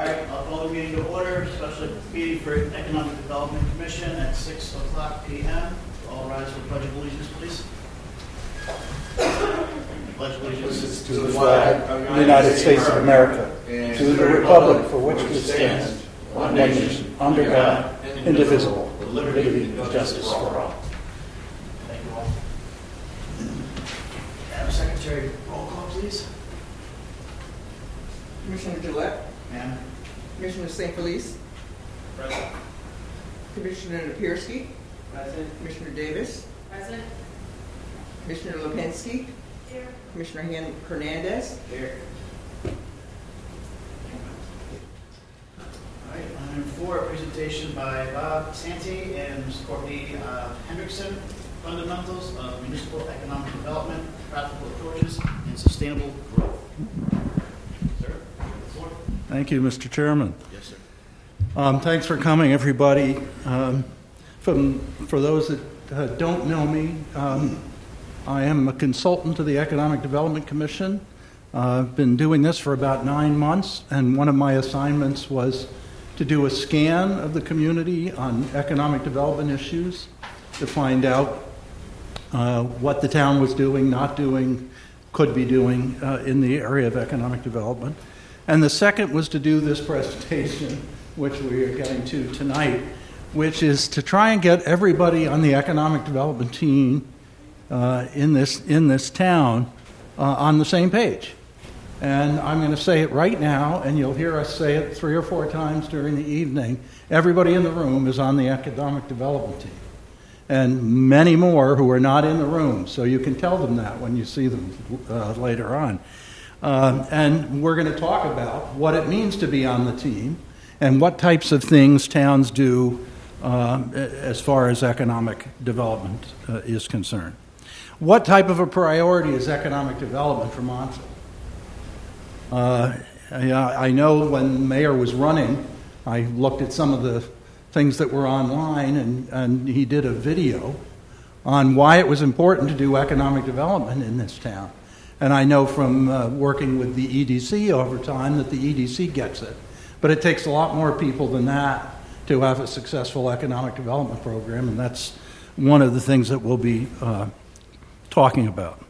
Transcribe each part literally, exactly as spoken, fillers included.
right, I'll call the meeting to order, special meeting for Economic Development Commission at six o'clock p m All rise for the Pledge of Allegiance, please. Pledge of Allegiance to the flag of the United States of America, and to the republic for which it stands, one nation, under God, indivisible, with liberty and justice for all. Thank you all. Madam Secretary, roll call, please. Commissioner Gillette. Ma'am. Commissioner Saint Felice. Present. Commissioner Napierski. Present. Commissioner Davis. Present. Commissioner Lipinski. Here. Commissioner Han- Hernandez. Here. All right, item four, a presentation by Bob Santi and Miz Courtney uh, Hendrickson, Fundamentals of Municipal Economic Development, Practical Approaches, and Sustainable Growth. Sir, the floor. Thank you, Mister Chairman. Yes, sir. Um, thanks for coming, everybody. Um, from, for those that uh, don't know me, um, I am a consultant to the Economic Development Commission. Uh, I've been doing this for about nine months, and one of my assignments was to do a scan of the community on economic development issues to find out uh, what the town was doing, not doing, could be doing uh, in the area of economic development. And the second was to do this presentation, which we are getting to tonight, which is to try and get everybody on the economic development team uh, in this in this town uh, on the same page. And I'm going to say it right now, and you'll hear us say it three or four times during the evening. Everybody in the room is on the economic development team, and many more who are not in the room, so you can tell them that when you see them uh, later on. Um, and we're going to talk about what it means to be on the team and what types of things towns do um, as far as economic development uh, is concerned. What type of a priority is economic development for Montville? Uh, I, I know when the mayor was running, I looked at some of the things that were online, and, and he did a video on why it was important to do economic development in this town. And I know from uh, working with the E D C over time that the E D C gets it. But it takes a lot more people than that to have a successful economic development program, and that's one of the things that we'll be uh, talking about.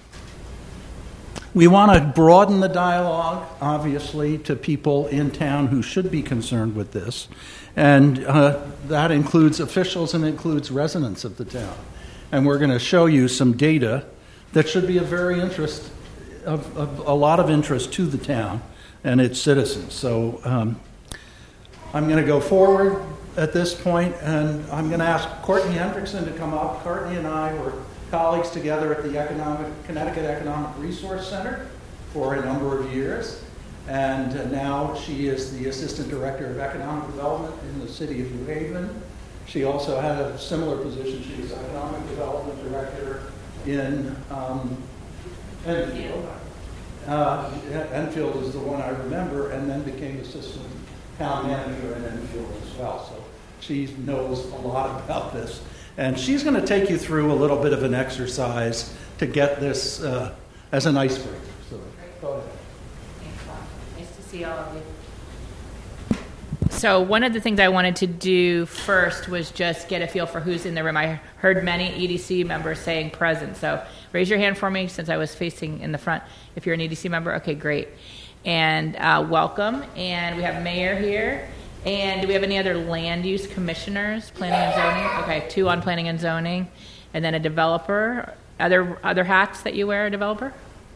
We want to broaden the dialogue, obviously, to people in town who should be concerned with this, and uh, that includes officials and includes residents of the town. And we're going to show you some data that should be of very interest, of, of a lot of interest to the town and its citizens. So um, I'm going to go forward at this point, and I'm going to ask Courtney Hendrickson to come up. Courtney and I were colleagues together at the Economic, Connecticut Economic Resource Center for a number of years, and uh, now she is the Assistant Director of Economic Development in the city of New Haven. She also had a similar position. She was Economic Development Director in um, Enfield. Uh, Enfield is the one I remember, and then became Assistant Town Manager in Enfield as well. So she knows a lot about this. And she's going to take you through a little bit of an exercise to get this uh, as an icebreaker. So go ahead. Thanks, Bob. Nice to see all of you. So one of the things I wanted to do first was just get a feel for who's in the room. I heard many E D C members saying present. So raise your hand for me since I was facing in the front. If you're an E D C member, okay, great. And uh, welcome. And we have Mayor here. And do we have any other land use commissioners, planning and zoning? Okay, two on planning and zoning. And then a developer. Other other hats that you wear, a developer?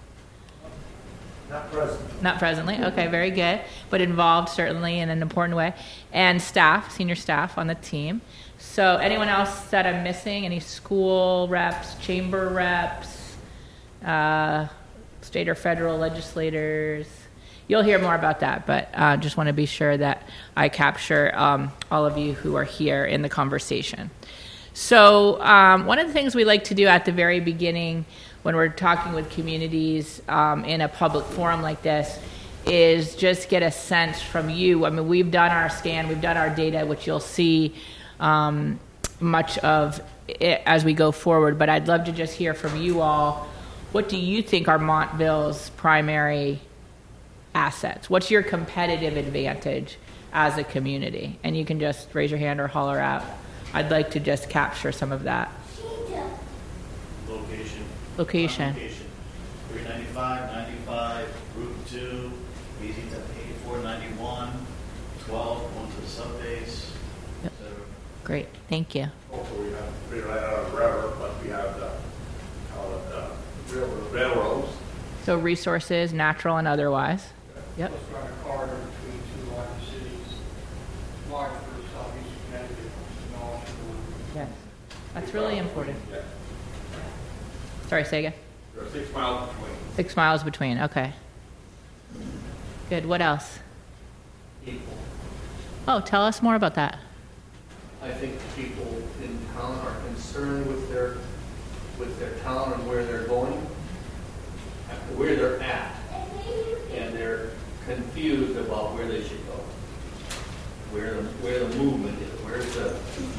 Not present. Not presently. Okay, very good. But involved certainly in an important way. And staff, senior staff on the team. So anyone else that I'm missing? Any school reps, chamber reps, uh, state or federal legislators? You'll hear more about that, but I uh, just want to be sure that I capture um, all of you who are here in the conversation. So um, one of the things we like to do at the very beginning when we're talking with communities um, in a public forum like this is just get a sense from you. I mean, we've done our scan, we've done our data, which you'll see um, much of it as we go forward, but I'd love to just hear from you all. What do you think are Montville's primary assets? What's your competitive advantage as a community? And you can just raise your hand or holler out. I'd like to just capture some of that. Location. Location. Location. three ninety-five, ninety-five, Route two, easy to eighty-four, ninety-one, twelve, going to the subbase, et cetera. Great, thank you. Also, we have, we don't have a railroad, but we have the, call it, uh, railroad- railroads. So resources, natural and otherwise. Yep. Let's run a corridor between two larger cities, large for southeast Connecticut, small for Yes. That's really important. Yeah, Sorry, say again. there are six miles between. Six miles between, okay. Good, what else? People. Oh, tell us more about that. I think the people in town are concerned with their, with their town and where they're going, where they're at, and they're confused about where they should go, where the, where the movement is, where's the,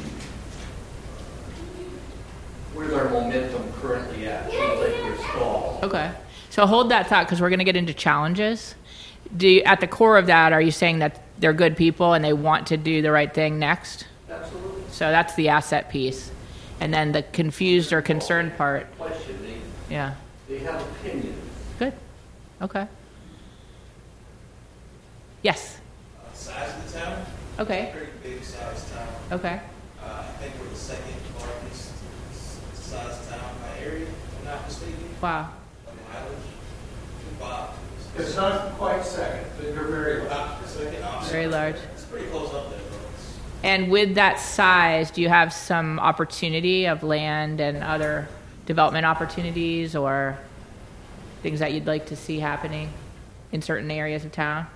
where's our momentum currently at? Seems like we're stalled. Okay. So hold that thought because we're going to get into challenges. Do you, at the core of that, are you saying that they're good people and they want to do the right thing next? Absolutely. So that's the asset piece. And then the confused or concerned part. Question, they, Yeah. they have opinions. Good. Okay. Yes. Uh, size of the town, Okay. pretty big size town. Okay. Uh, I think we're the second largest s- size town by area, if I'm not mistaken, Wow. by mileage. Bob. It's not quite second, but you're very large. About the second option. Very large. It's pretty close up there, bro. It's- And with that size, do you have some opportunity of land and other development opportunities or things that you'd like to see happening in certain areas of town?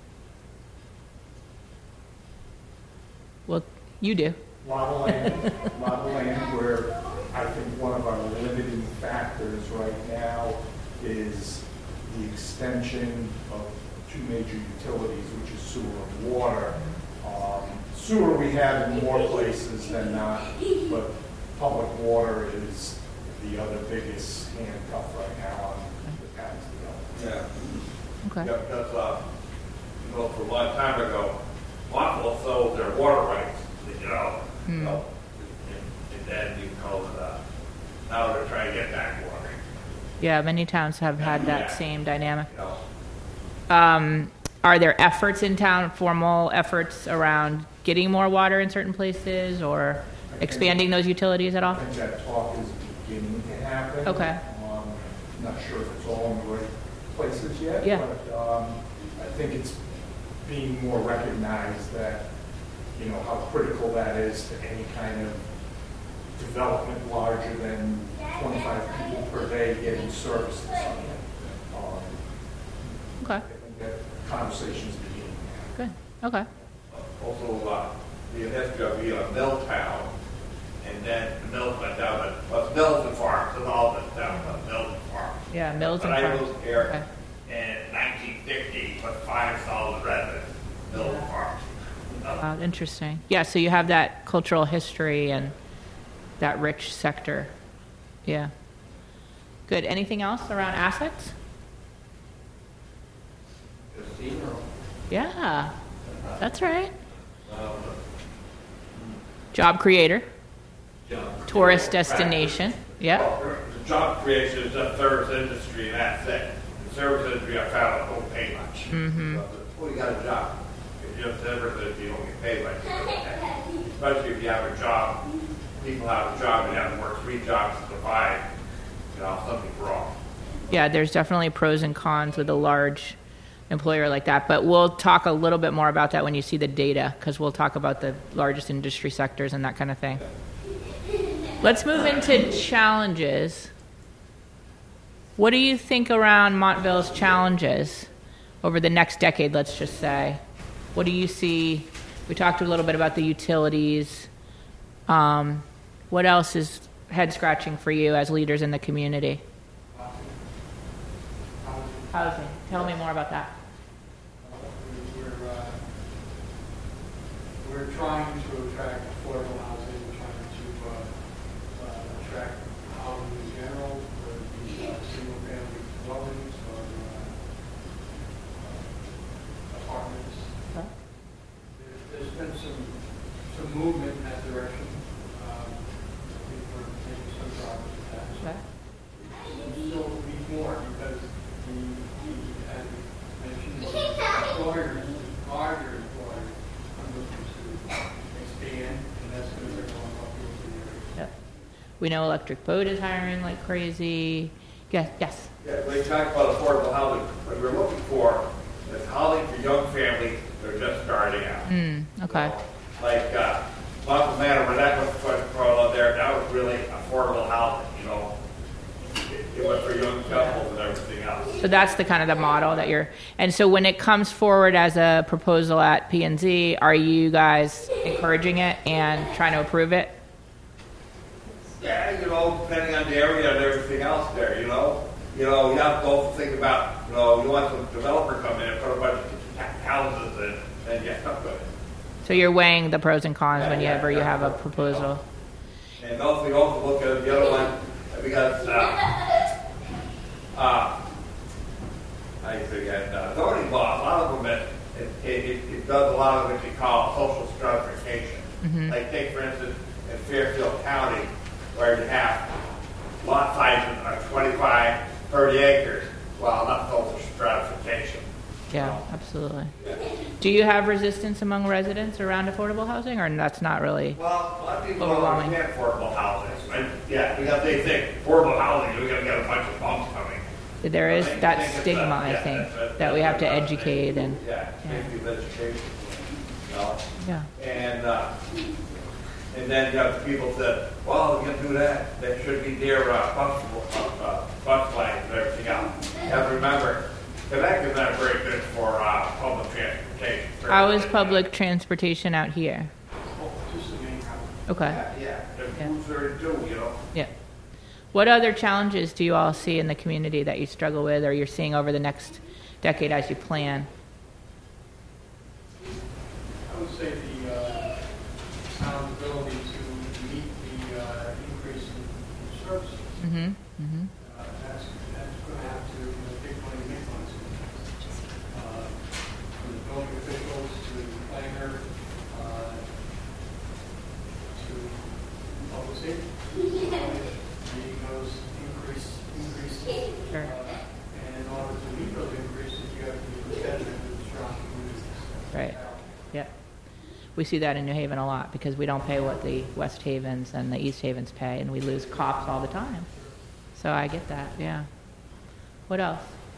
Well, you do. lot of land, lot of land where I think one of our limiting factors right now is the extension of two major utilities, which is sewer and water. Um, Sewer we have in more places than not, but public water is the other biggest handcuff right now on the town's development. Yeah. Okay. Yeah, because, uh, you know, for a long time ago, Montville sold their water rights, you know, you Hmm. know, and, and then you call it, uh, now they're trying to get back water, Yeah, many towns have had that Yeah. same dynamic. you know. Um, are there efforts in town, formal efforts around getting more water in certain places or expanding those utilities at all? I think that talk is beginning to happen. Okay. Um, Not sure if it's all in the right places yet. Yeah. But um, I think it's being more recognized that, you know, how critical that is to any kind of development larger than twenty-five people per day getting services. Um, Okay, I think that conversation's beginning. good. Okay. Also, uh, the history of being a mill town, and then the mills went down, but, well, mills and farms, and all this down, but mills and farms. Yeah, mills and But I farms. moved here Okay. in nineteen fifty with five thousand residents, mills and farms. Wow, interesting. Yeah, so you have that cultural history and that rich sector. Yeah. Good. Anything else around assets? Casino. Yeah, that's right. Job creator, Job. tourist destination. Yeah. Well, the job creation is just service industry, and that's it. The service industry, I found, don't pay much. Mm-hmm. Well, you got a job. If you have service industry, you don't get paid much. Especially if you have a job, people have a job, and you have to work three jobs to survive, you know, something's wrong. Yeah, there's definitely pros and cons with a large employer like that, but we'll talk a little bit more about that when you see the data, because we'll talk about the largest industry sectors and that kind of thing. Let's move into challenges. What do you think around Montville's challenges over the next decade, let's just say? What do you see? We talked a little bit about the utilities. Um, what else is head-scratching for you as leaders in the community? Housing. Tell me more about that. We're, uh, we're trying to attract affordable housing, we're trying to uh, uh, attract housing in general, whether it be uh, single-family dwellings or uh, We know Electric Boat is hiring like crazy. Yes, yes. Yeah, when you talk about affordable housing, what we're looking for is housing for young families that are just starting out. Mm, okay. You know, like, uh, Monmouth Manor, when that was put out there, that was really affordable housing, you know. It, it was for young couples and everything else. So that's the kind of the model that you're, and so when it comes forward as a proposal at P and Z, are you guys encouraging it and trying to approve it? Yeah, you know, depending on the area and everything else there, you know. You know, you have to also think about, you know, you want some developer come in and put a bunch of houses in, and yeah, not good. So you're weighing the pros and cons Yeah, whenever yeah, you have a yeah. proposal. And also, you also look at the other one, because, uh, uh, I forget, uh, zoning law, a lot of them, it, it, it, it does a lot of what you call social stratification. Mm-hmm. Like, take, for instance, in Fairfield County, where you have lot sizes of twenty-five, thirty acres, well, that's social stratification. Yeah, absolutely. Yeah. Do you have resistance among residents around affordable housing, or that's not really? Well, a lot of people don't Overwhelming. understand affordable housing, right? Yeah, because they think affordable housing, you're gonna get a bunch of bumps coming. There is I think- I that think it's, stigma, uh, I yeah, think, that's- that's- that we have to that's- educate and, Yeah, Yeah. safety of education, you know? yeah. And, uh, and then you have people that, well, we can do that, that should be near, uh, bus, uh, bus lines and everything else. You have to remember, Quebec is not very good for, uh, public transportation. How is public transportation out here? Just the main route. Okay, Yeah, yeah, there's Yeah. Route thirty-two, you know? yeah. What other challenges do you all see in the community that you struggle with, or you're seeing over the next decade as you plan? I would say the uh, town's ability to meet the uh, increase in in services. Mm-hmm, mm-hmm. Uh, That's, that's going to have to, you know, take money, make money. Uh, From the building officials to the planner, uh, to public safety. Meeting those increase, increases. Sure. Uh, And in order to meet those increases, you have to be competitive with strong communities. Right. Yeah. We see that in New Haven a lot because we don't pay what the West Havens and the East Havens pay, and we lose cops all the time. So I get that, yeah. What else?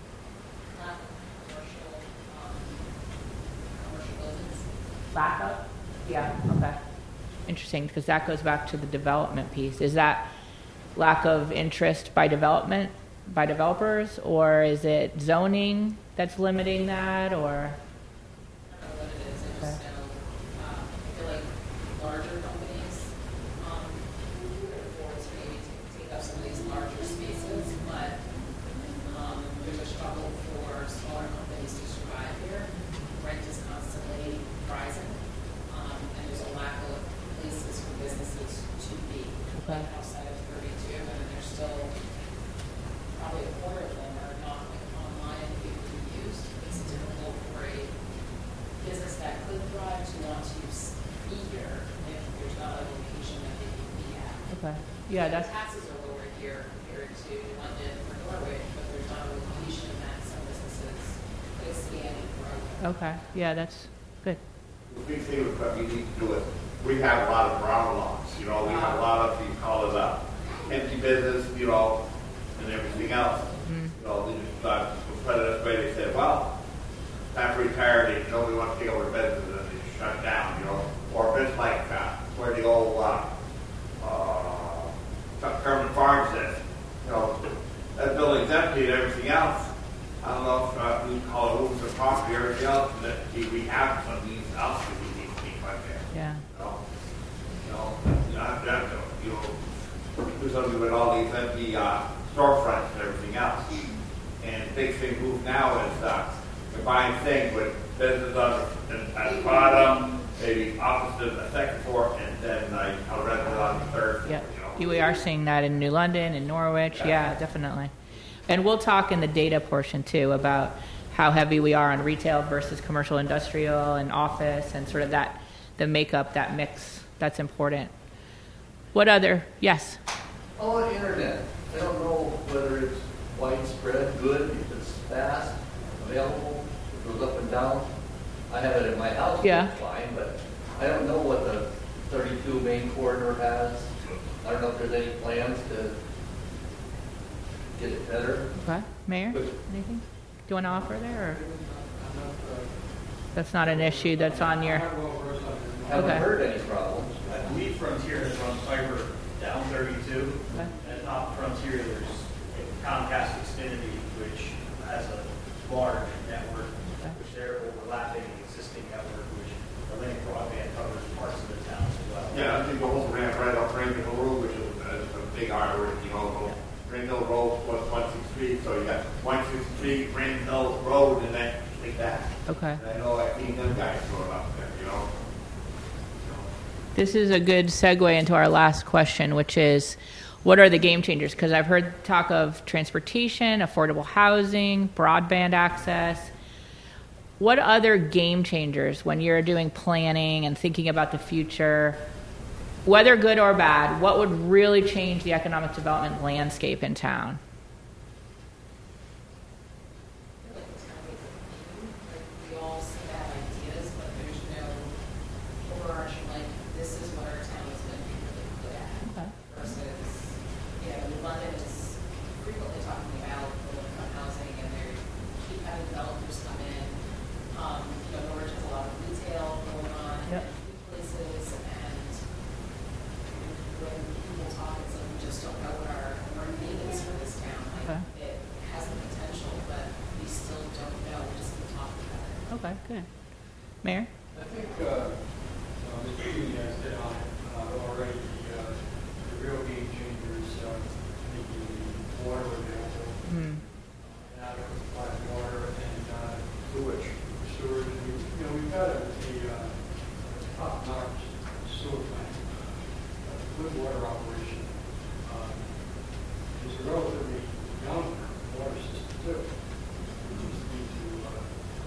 Lack of? Yeah, okay. Interesting, because that goes back to the development piece. Is that lack of interest by development, by developers, or is it zoning that's limiting that, or? I don't know what it is, I just know, um, I feel like larger companies, um, could afford to maybe take, take up some of these larger spaces, but, um, there's a struggle for smaller companies to survive here. Rent is constantly rising, um, and there's a lack of places for businesses to be, like outside of thirty-two, and then there's still probably a quarter of them are not like online and being used. It's difficult for a business that could thrive to want to s- be here if there's not a location that they can be at. Okay, yeah, that's, Taxes are lower here compared to London or Norwich, but there's not a location that some businesses could expand and grow. okay, yeah, that's good. The big thing with what we need to do is, we have a lot of brown lots, you know, we have a lot of, you call it, uh, empty business, you know, and everything else. Mm. You know, they just, uh, to put it this way, they said, well, time to retire, they, nobody wants to take over business, and they shut down, you know, or a bit like, uh, where the old, uh, uh, Kerman Farms is, you know, that building's empty and everything else. I don't know if, uh, we call it rooms of property or everything else, that we, we have some of these else that we need to keep right there. Yeah, You know, you know, you have to, have to, you know, do something with all these empty uh, storefronts and everything else. And the big thing move now is uh, combine things with business on the, at the bottom, maybe offices on the second floor, and then uh, a resident on the third floor. yeah. You know. We are seeing that in New London, in Norwich, yeah, definitely. And we'll talk in the data portion too about how heavy we are on retail versus commercial industrial and office and sort of that, the makeup, that mix, that's important. What other, yes? On internet, I don't know whether it's widespread, good, if it's fast, available, if it goes up and down. I have it at my house, Yeah. it's fine, but I don't know what the thirty-two main corridor has. I don't know if there's any plans to get it better. Okay, Mayor, Good. anything? Do you want to offer there, or I'm not, uh, that's not an issue that's on your? I'm not well versed on it. Haven't Okay. heard any problems. I believe Frontier has run fiber down thirty-two, Okay. and not Frontier, there's Comcast Xfinity, which has a large network, Okay. which they're overlapping the existing network, which the link broadband covers parts of the town as well. Yeah, I think the whole ramp right off Rain Hill Road, which is a, a big artery, you know, Rain Hill Road was one sixty-three, so you got one sixty-three, Rain Hill Road, and then like that. Okay. And I know I've seen them guys going up there, you know. This is a good segue into our last question, which is, what are the game changers? Because I've heard talk of transportation, affordable housing, broadband access. What other game changers, when you're doing planning and thinking about the future, whether good or bad, what would really change the economic development landscape in town? I feel like the town needs a theme, like, we all seem to have ideas, but there's no overarching, like, this is what our town is going to be really good at. Okay. Versus, you know, London is frequently talking about low-income housing, and they keep having developers come in. Um, you know, Norwich has a lot of retail going on, Yep. and food places, and when people talk, it's like, we just don't know what our, what our need is for this town. Okay. Like, it has the potential, but we still don't know, we just keep talking about it. Okay, good. Mayor? I think, uh, uh, the meeting has hit on it, uh, already, the, uh, the real game changers, uh, making the water available, Hmm. uh, adequate supply of water and, uh, Sewage. sewage. And we, you know, we've got a, a, uh, top-notch sewer plant, uh, good water operation. Um, It's a relatively young water system too. We just need to, uh,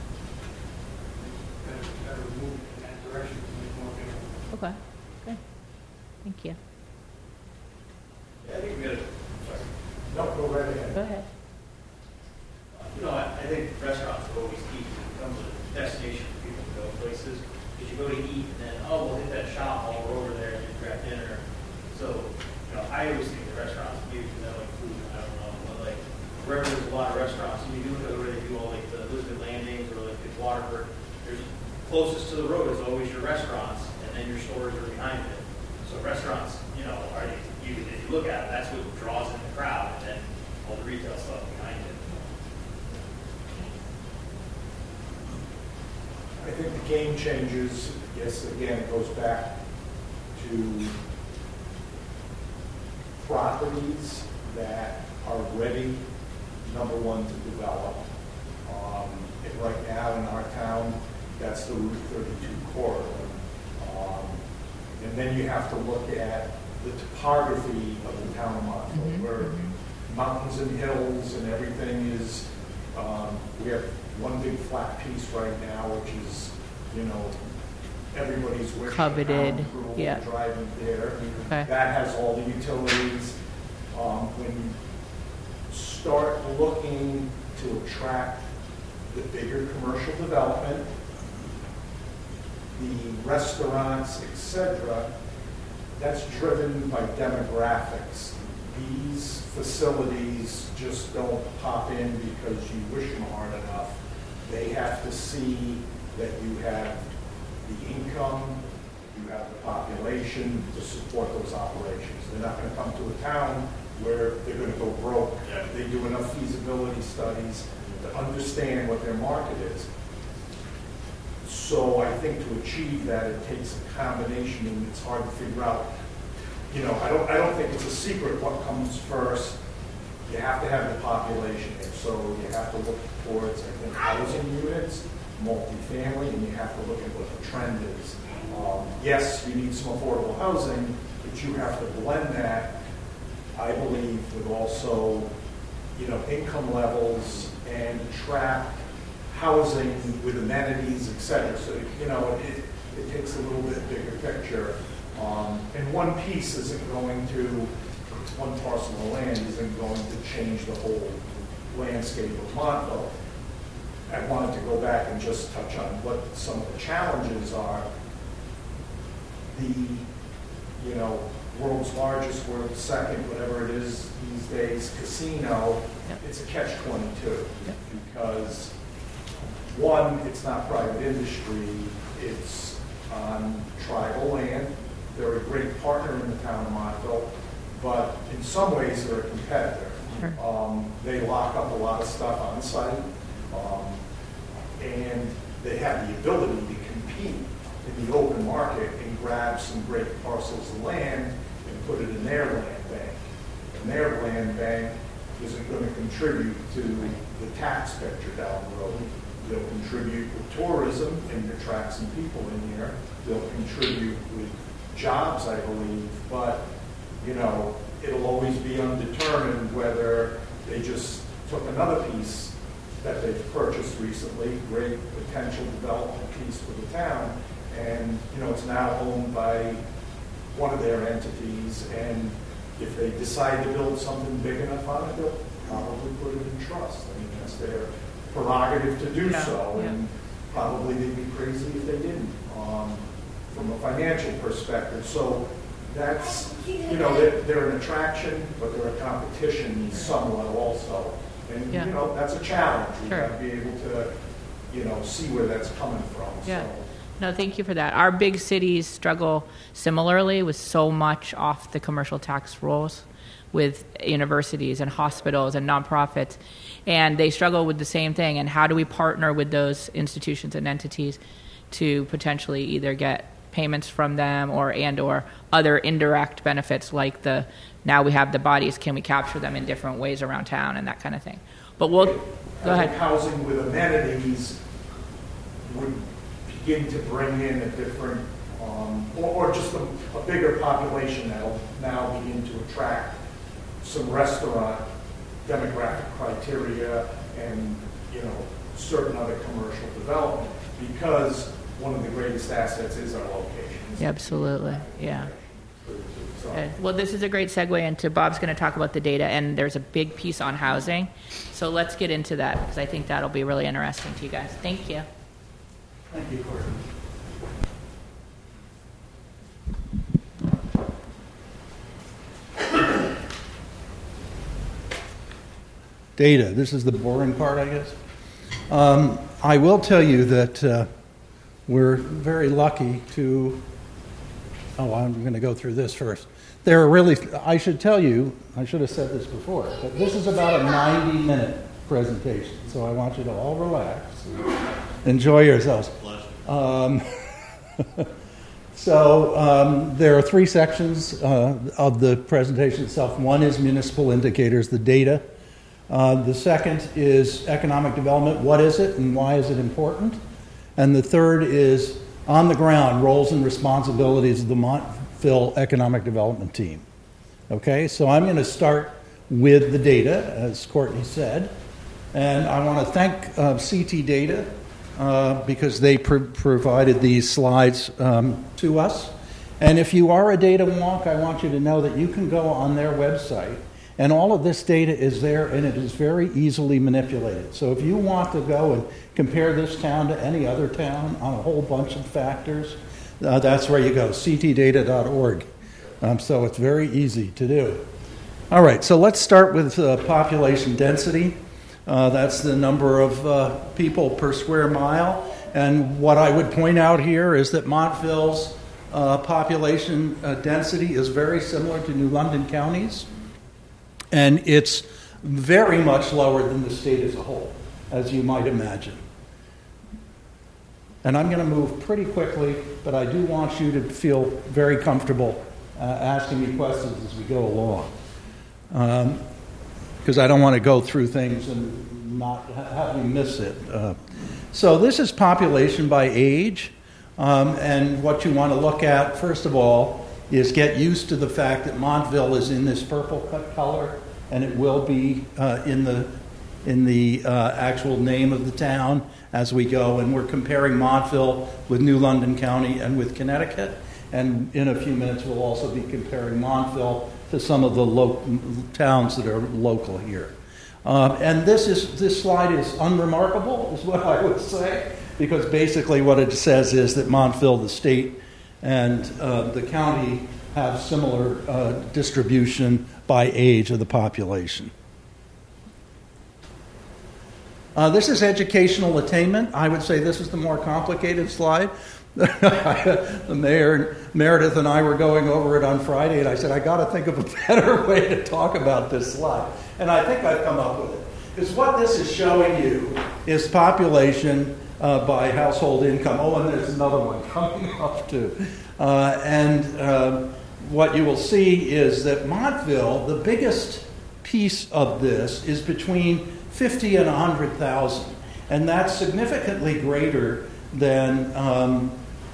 kind of, kind of move in that direction to make more available. Okay, good. Thank you. Yeah, I think we gotta, sorry. No, go right ahead. Go ahead. You know, I, I think restaurants are always key, because it becomes a destination for people to go places. Because you go to eat, and then, oh, we'll hit that shop while we're over there, and you grab dinner. So, you know, I always think the restaurants, maybe because I like food, I don't know, but like, wherever there's a lot of restaurants, and you do it where they do all like the Elizabeth Landings, or like the Waterford, there's, closest to the road is always your restaurants, and then your stores are behind it. So restaurants, you know, are, you, if you look at it, that's what draws in the crowd, and then all the retail stuff behind it. I think the game changers, yes, again, it goes back to properties that are ready, number one, to develop. Um, and right now in our town, that's the Route thirty-two corridor. Um, and then you have to look at the topography of the town of Montville, Mhm. where mountains and hills and everything is, um, we have one big flat piece right now, which is, you know, everybody's wish. Coveted, town crew yeah. Driving there. Okay. That has all the utilities. Um, when you start looking to attract the bigger commercial development, the restaurants, et cetera, that's driven by demographics. These facilities just don't pop in because you wish them hard enough. They have to see that you have the income, you have the population to support those operations. They're not going to come to a town where they're going to go broke. They do enough feasibility studies to understand what their market is. So I think to achieve that, it takes a combination, and it's hard to figure out. You know, I don't, I don't think it's a secret what comes first. You have to have the population there, so you have to look towards, I think, housing units, multifamily, and you have to look at what the trend is. Um, yes, you need some affordable housing, but you have to blend that, I believe, with also, you know, income levels and attract housing with amenities, et cetera. So, you know, it, it takes a little bit bigger picture. Um, and one piece isn't going to, one parcel of land isn't going to change the whole landscape of Montville. I wanted to go back and just touch on what some of the challenges are. The, you know, world's largest, world's second, whatever it is these days, casino, Yep. it's a catch twenty-two. Yep. Because, one, it's not private industry, it's on tribal land. They're a great partner in the town of Montville, but in some ways they're a competitor. Sure. Um, they lock up a lot of stuff on site, um, and they have the ability to compete in the open market and grab some great parcels of land and put it in their land bank. And their land bank isn't going to contribute to the tax picture down the road. They'll contribute with tourism and attract some people in here. They'll contribute with jobs, I believe, but, you know, it'll always be undetermined whether they just took another piece that they've purchased recently, great potential development piece for the town, and, you know, it's now owned by one of their entities, and if they decide to build something big enough on it, they'll probably put it in trust. I mean, that's their prerogative to do Yeah, so, yeah. and probably they'd be crazy if they didn't, um, from a financial perspective. So that's, you know, they're, they're an attraction, but they're a competition somewhat also. And, Yeah. you know, that's a challenge. We've Sure. got to be able to, you know, see where that's coming from. Yeah. So. No, thank you for that. Our big cities struggle similarly with so much off the commercial tax rolls with universities and hospitals and nonprofits. And they struggle with the same thing. And how do we partner with those institutions and entities to potentially either get payments from them or and or other indirect benefits like the now we have the bodies, can we capture them in different ways around town and that kind of thing. But we'll go I ahead. think housing with amenities would begin to bring in a different, um, or, or just a, a bigger population that'll now begin to attract some restaurant demographic criteria and, you know, certain other commercial development, because one of the greatest assets is our location. Yeah, absolutely. Yeah. So, Okay. Well, this is a great segue into Bob's going to talk about the data, and there's a big piece on housing. So let's get into that because I think that'll be really interesting to you guys. Thank you. Thank you, Courtney. Data. This is the boring part, I guess. Um, I will tell you that uh, we're very lucky to. Oh, I'm going to go through this first. There are really. I should tell you. I should have said this before. But this is about a ninety-minute presentation, so I want you to all relax, and enjoy yourselves. Um, so um, there are three sections uh, of the presentation itself. One is municipal indicators, the data. Uh, the second is economic development. What is it and why is it important? And the third is on the ground, roles and responsibilities of the Montville Economic Development Team. Okay, so I'm going to start with the data, as Courtney said. And I want to thank uh, C T Data uh, because they pr- provided these slides um, to us. And if you are a data wonk, I want you to know that you can go on their website. And all of this data is there, and it is very easily manipulated. So if you want to go and compare this town to any other town on a whole bunch of factors, uh, that's where you go, c t data dot org. Um, so it's very easy to do. All right, so let's start with uh, population density. Uh, that's the number of uh, people per square mile. And what I would point out here is that Montville's uh, population uh, density is very similar to New London County's. And it's very much lower than the state as a whole, as you might imagine. And I'm going to move pretty quickly, but I do want you to feel very comfortable uh, asking me questions as we go along. Because um, I don't want to go through things and not have you miss it. Uh, so this is population by age. Um, and what you want to look at, first of all, is get used to the fact that Montville is in this purple color, and it will be uh, in the in the uh, actual name of the town as we go. And we're comparing Montville with New London County and with Connecticut. And in a few minutes, we'll also be comparing Montville to some of the lo- towns that are local here. Uh, and this is this slide is unremarkable, is what I would say, because basically what it says is that Montville, the state, and uh, the county have similar uh, distribution by age of the population. Uh, this is educational attainment. I would say this is the more complicated slide. The mayor, Meredith and I were going over it on Friday, and I said, I got to think of a better way to talk about this slide. And I think I've come up with it. Because what this is showing you is population uh, by household income. Oh, and there's another one coming up too. Uh, and uh, what you will see is that Montville, the biggest piece of this is between fifty and one hundred thousand. And that's significantly greater than, um,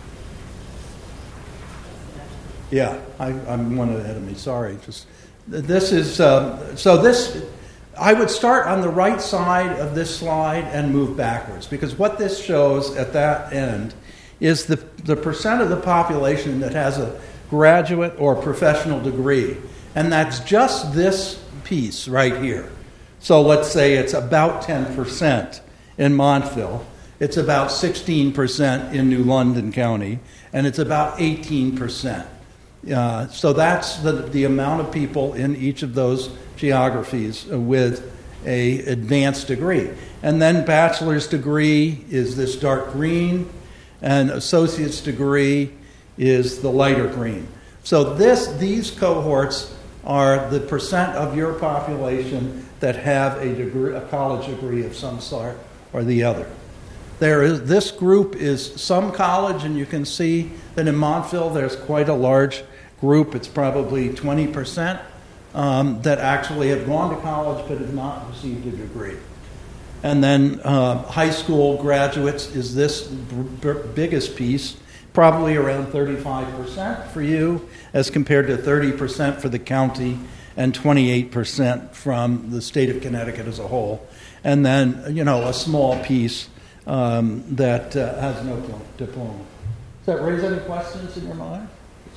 yeah, I, I'm one ahead of me, sorry. Just This is, um, so this, I would start on the right side of this slide and move backwards, because what this shows at that end is the, the percent of the population that has a graduate or professional degree. And that's just this piece right here. So let's say it's about ten percent in Montville. It's about sixteen percent in New London County, and it's about eighteen percent. Uh, so that's the, the amount of people in each of those geographies with a advanced degree. And then bachelor's degree is this dark green, and associate's degree is the lighter green. So this these cohorts are the percent of your population that have a degree, a college degree of some sort or the other. There is this group is some college, and you can see that in Montville there's quite a large group. It's probably twenty percent um, that actually have gone to college but have not received a degree. And then uh, high school graduates is this b- b- biggest piece, probably around thirty-five percent for you, as compared to thirty percent for the county and twenty-eight percent from the state of Connecticut as a whole. And then, you know, a small piece um, that uh, has no diploma. Does that raise any questions in your mind?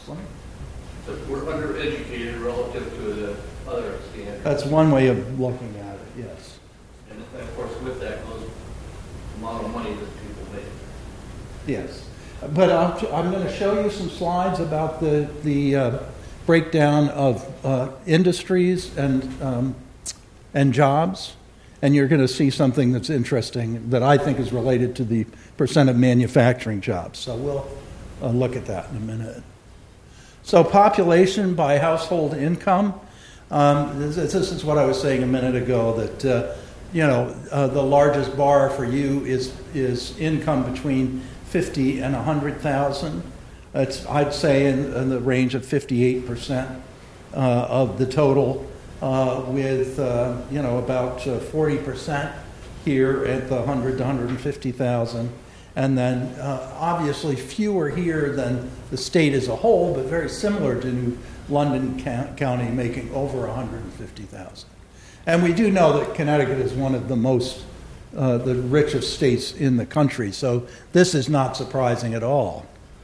But we're undereducated relative to the other standards. That's one way of looking at it, yes. And of course, with that goes the amount of money that people make. Yes. But I'm, I'm going to show you some slides about the, the uh, breakdown of uh, industries and, um, and jobs. And you're going to see something that's interesting that I think is related to the percent of manufacturing jobs. So we'll uh, look at that in a minute. So population by household income. Um, this, this is what I was saying a minute ago, that uh, you know uh, the largest bar for you is is income between fifty and one hundred thousand. It's I'd say in, in the range of fifty-eight percent uh, of the total, uh, with uh, you know about uh, forty percent here at the one hundred to one hundred fifty thousand. And then uh, obviously fewer here than the state as a whole, but very similar to New London County, making over one hundred fifty thousand. And we do know that Connecticut is one of the most, uh, the richest states in the country, so this is not surprising at all.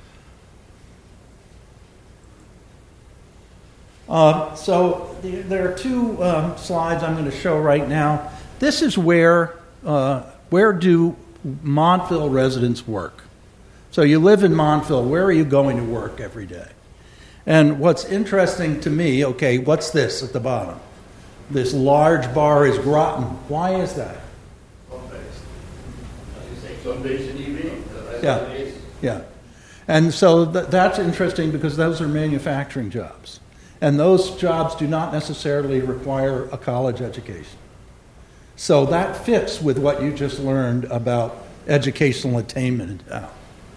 Uh, so the, there are two um, slides I'm going to show right now. This is where, uh, where do Montville residents work. So you live in Montville, where are you going to work every day? And what's interesting to me, okay, what's this at the bottom? This large bar is Groton. Why is that? Some days in E V. Yeah, yeah. And so th- that's interesting because those are manufacturing jobs. And those jobs do not necessarily require a college education. So that fits with what you just learned about educational attainment in town.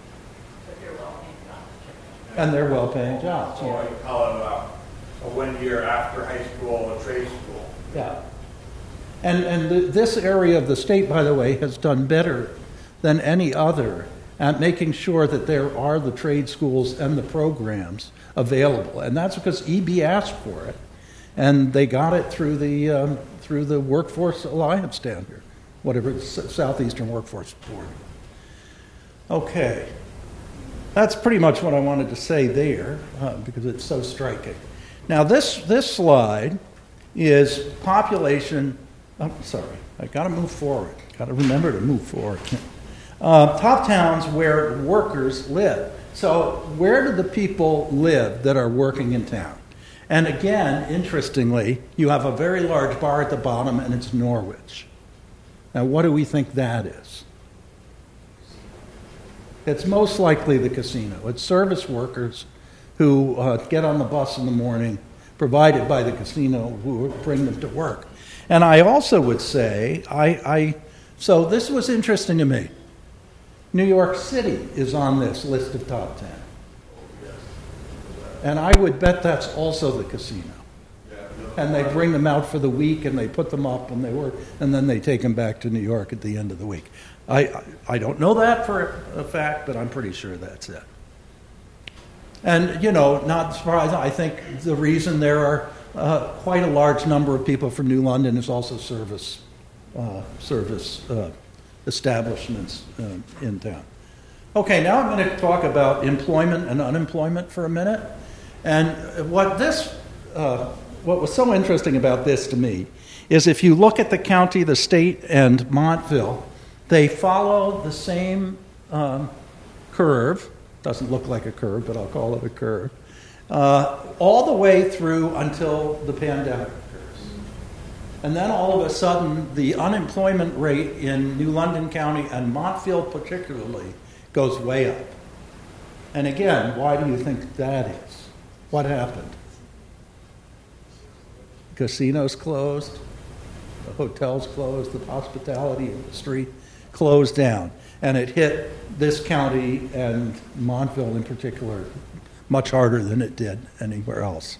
And they're well-paying jobs. So you call it a, a one year after high school, a trade school. Yeah. And and th- this area of the state, by the way, has done better than any other at making sure that there are the trade schools and the programs available. And that's because E B asked for it. And they got it through the um, through the Workforce Alliance down here, whatever, the Southeastern Workforce Board. Okay. That's pretty much what I wanted to say there, uh, because it's so striking. Now, this this slide is population. I'm oh, sorry, I got to move forward. Got to remember to move forward. Uh, top towns where workers live. So where do the people live that are working in town? And again, interestingly, you have a very large bar at the bottom, and it's Norwich. Now, what do we think that is? It's most likely the casino. It's service workers who uh, get on the bus in the morning, provided by the casino, who bring them to work. And I also would say, I, I so this was interesting to me. New York City is on this list of top ten. And I would bet that's also the casino. And they bring them out for the week, and they put them up, and they work, and then they take them back to New York at the end of the week. I, I, I don't know that for a fact, but I'm pretty sure that's it. And, you know, not surprising, I think the reason there are uh, quite a large number of people from New London is also service, uh, service uh, establishments uh, in town. Okay, now I'm going to talk about employment and unemployment for a minute. And what this, uh, what was so interesting about this to me is if you look at the county, the state, and Montville, they follow the same um, curve. Doesn't look like a curve, but I'll call it a curve. Uh, all the way through until the pandemic occurs. And then all of a sudden, the unemployment rate in New London County and Montville particularly goes way up. And again, why do you think that is? What happened? Casinos closed, the hotels closed, the hospitality industry closed down. And it hit this county and Montville in particular much harder than it did anywhere else.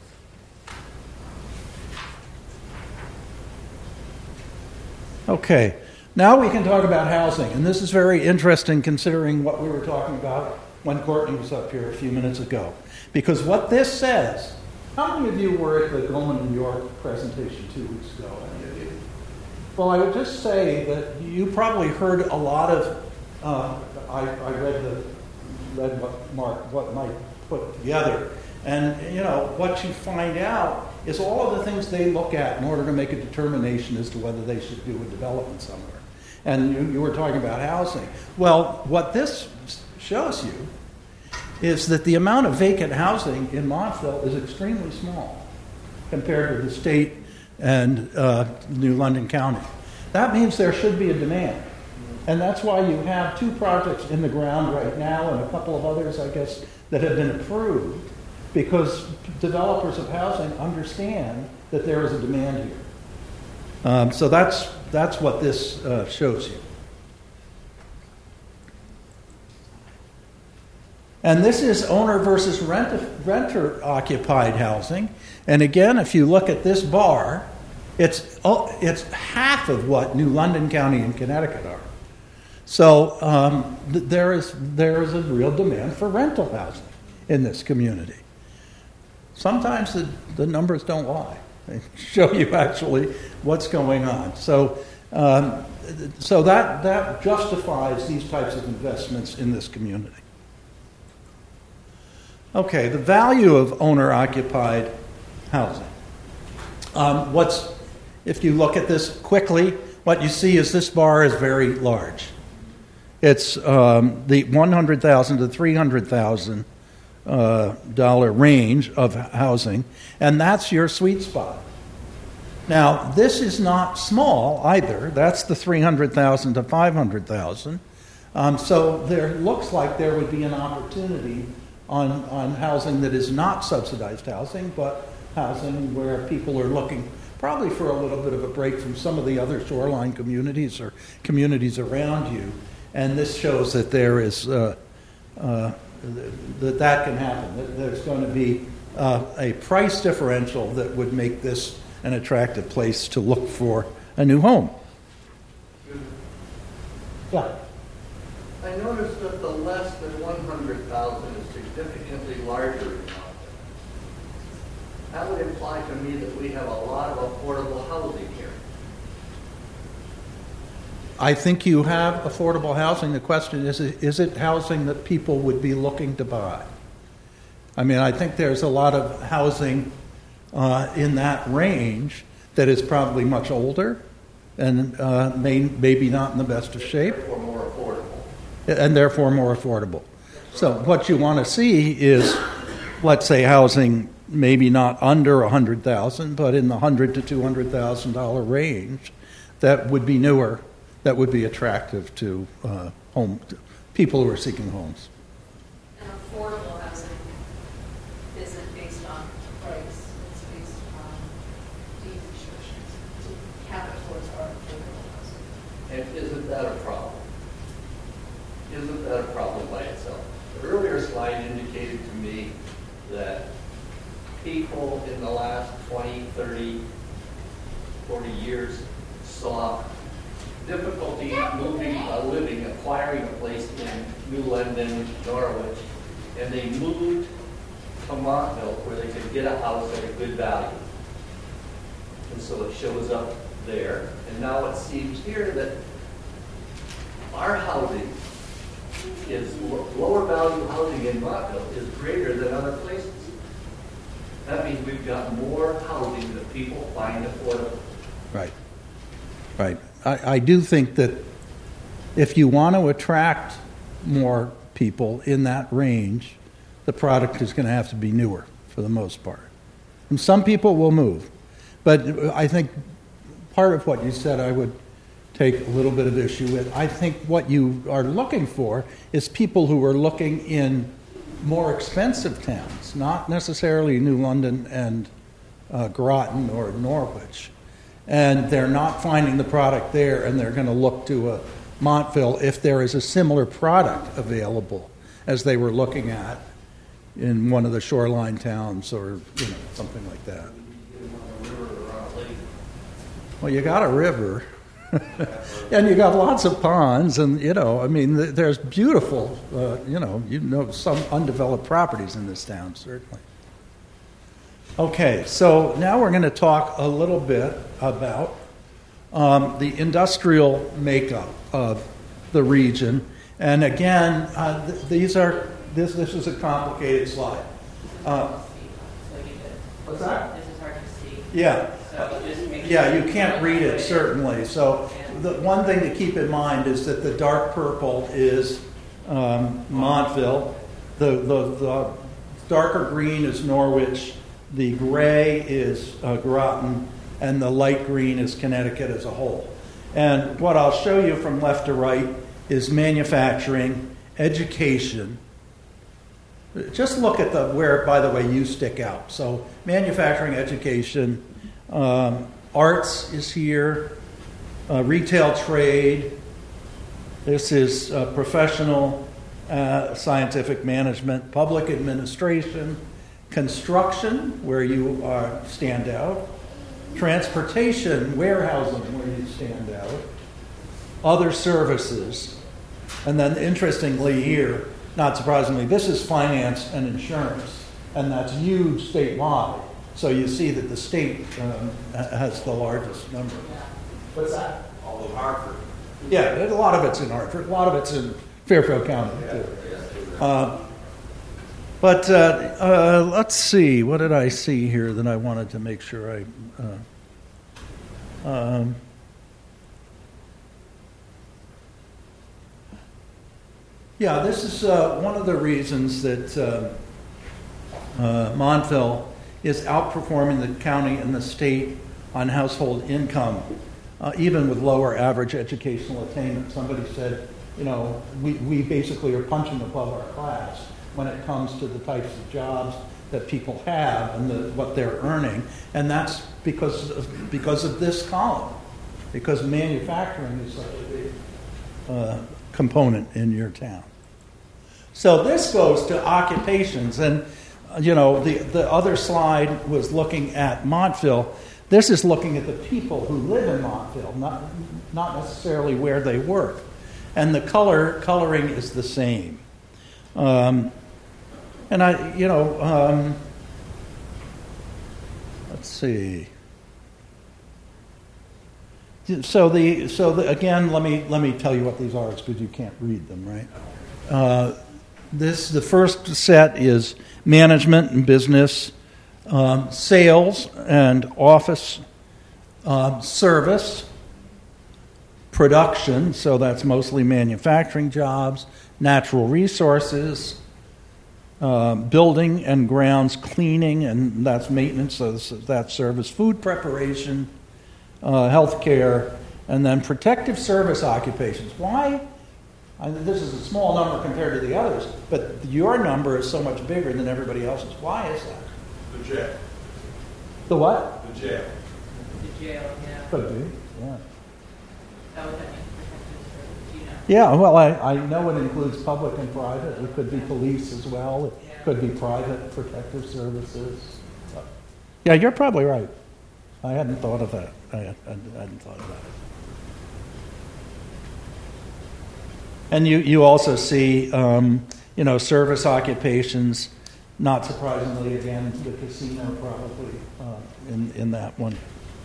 Okay, now we can talk about housing. And this is very interesting considering what we were talking about when Courtney was up here a few minutes ago. Because what this says, how many of you were at the Goldman New York presentation two weeks ago? Any of you? Well, I would just say that you probably heard a lot of, uh, I, I read the read what Mark, what Mike put together. And, you know, what you find out is all of the things they look at in order to make a determination as to whether they should do a development somewhere. And you, you were talking about housing. Well, what this shows you is that the amount of vacant housing in Montville is extremely small compared to the state and uh, New London County. That means there should be a demand. And that's why you have two projects in the ground right now and a couple of others, I guess, that have been approved because developers of housing understand that there is a demand here. Um, so that's, that's what this uh, shows you. And this is owner versus rent, renter occupied housing. And again, if you look at this bar, it's, oh, it's half of what New London County and Connecticut are. So um, th- there is there is a real demand for rental housing in this community. Sometimes the, the numbers don't lie. They show you actually what's going on. So um, so that that justifies these types of investments in this community. Okay, the value of owner-occupied housing. Um, what's if you look at this quickly, what you see is this bar is very large. It's um, the one hundred thousand dollars to three hundred thousand dollars uh, range of housing, and that's your sweet spot. Now, this is not small either. That's the three hundred thousand dollars to five hundred thousand dollars. Um, so there looks like there would be an opportunity on, on housing that is not subsidized housing, but housing where people are looking probably for a little bit of a break from some of the other shoreline communities or communities around you. And this shows that there is uh, uh, that that can happen. That there's going to be uh, a price differential that would make this an attractive place to look for a new home. Yeah. I noticed that the less than one hundred thousand is significantly larger in Mountain. That would imply to me that we have a lot of affordable housing here. I think you have affordable housing. The question is, is it housing that people would be looking to buy? I mean, I think there's a lot of housing uh, in that range that is probably much older and uh, may, maybe not in the best of shape. Therefore more affordable. And therefore more affordable. So what you want to see is, let's say, housing maybe not under one hundred thousand dollars, but in the one hundred thousand to two hundred thousand dollars range that would be newer, that would be attractive to uh, home to people who are seeking homes. And affordable housing isn't based on price, it's based on deed restrictions. To have it towards our affordable housing. And isn't that a problem? Isn't that a problem by itself? The earlier slide indicated to me that people in the last twenty, thirty, forty years saw difficulty moving, uh, living, acquiring a place in New London, Norwich, and they moved to Montville where they could get a house at a good value. And so it shows up there. And now it seems here that our housing is lo- lower value housing in Montville is greater than other places. That means we've got more housing that people find affordable. Right. Right. I, I do think that if you want to attract more people in that range, the product is going to have to be newer for the most part. And some people will move. But I think part of what you said I would take a little bit of issue with. I think what you are looking for is people who are looking in more expensive towns, not necessarily New London and uh, Groton or Norwich. And they're not finding the product there, and they're going to look to a Montville if there is a similar product available as they were looking at in one of the shoreline towns or you know something like that. Well, you got a river, and you got lots of ponds, and you know, I mean, th- there's beautiful, uh, you know, you know, some undeveloped properties in this town, certainly. Okay, so now we're going to talk a little bit about um, the industrial makeup of the region, and again, uh, th- these are this this is a complicated slide. Uh, what's that? This is hard to see. Yeah. So just make Yeah, sure you can't read it, certainly. So the one thing to keep in mind is that the dark purple is um, Montville, the, the, the darker green is Norwich, the gray is uh, Groton, and the light green is Connecticut as a whole. And what I'll show you from left to right is manufacturing, education. Just look at the where, by the way, you stick out. So manufacturing, education, um, arts is here, uh, retail trade. This is uh, professional uh, scientific management, public administration, construction, where you uh, stand out, transportation, warehousing, where you stand out, other services, and then interestingly here, not surprisingly, this is finance and insurance, and that's huge statewide. So you see that the state um, has the largest number. What's that? All of Hartford. Yeah, a lot of it's in Hartford. A lot of it's in Fairfield County, too. Uh, but uh, uh, let's see. What did I see here that I wanted to make sure I... Uh, um, yeah, this is uh, one of the reasons that uh, uh, Montville is outperforming the county and the state on household income, uh, even with lower average educational attainment. Somebody said, you know, we, we basically are punching above our class when it comes to the types of jobs that people have and the, what they're earning. And that's because of, because of this column, because manufacturing is such a big uh, component in your town. So this goes to occupations, and you know, the, the other slide was looking at Montville. This is looking at the people who live in Montville, not, not necessarily where they work. And the color coloring is the same. Um, and I, you know, um, let's see. So the so the, again, let me let me tell you what these are, because you can't read them, right? Uh, this the first set is management and business, um, sales and office, uh, service, production, so that's mostly manufacturing jobs, natural resources, uh, building and grounds cleaning, and that's maintenance, so this- that service, food preparation, uh, health care, and then protective service occupations. Why? I mean, this is a small number compared to the others, but your number is so much bigger than everybody else's. Why is that? The jail. The what? The jail. The jail, yeah. Could be, yeah. That was, I mean, protective service, you know. Yeah, well, I, I know it includes public and private. It could be police as well. It could be private protective services. Yeah, you're probably right. I hadn't thought of that. I hadn't, I hadn't thought of that. And you, you also see, um, you know, service occupations, not surprisingly, again, the casino probably uh, in, in that one.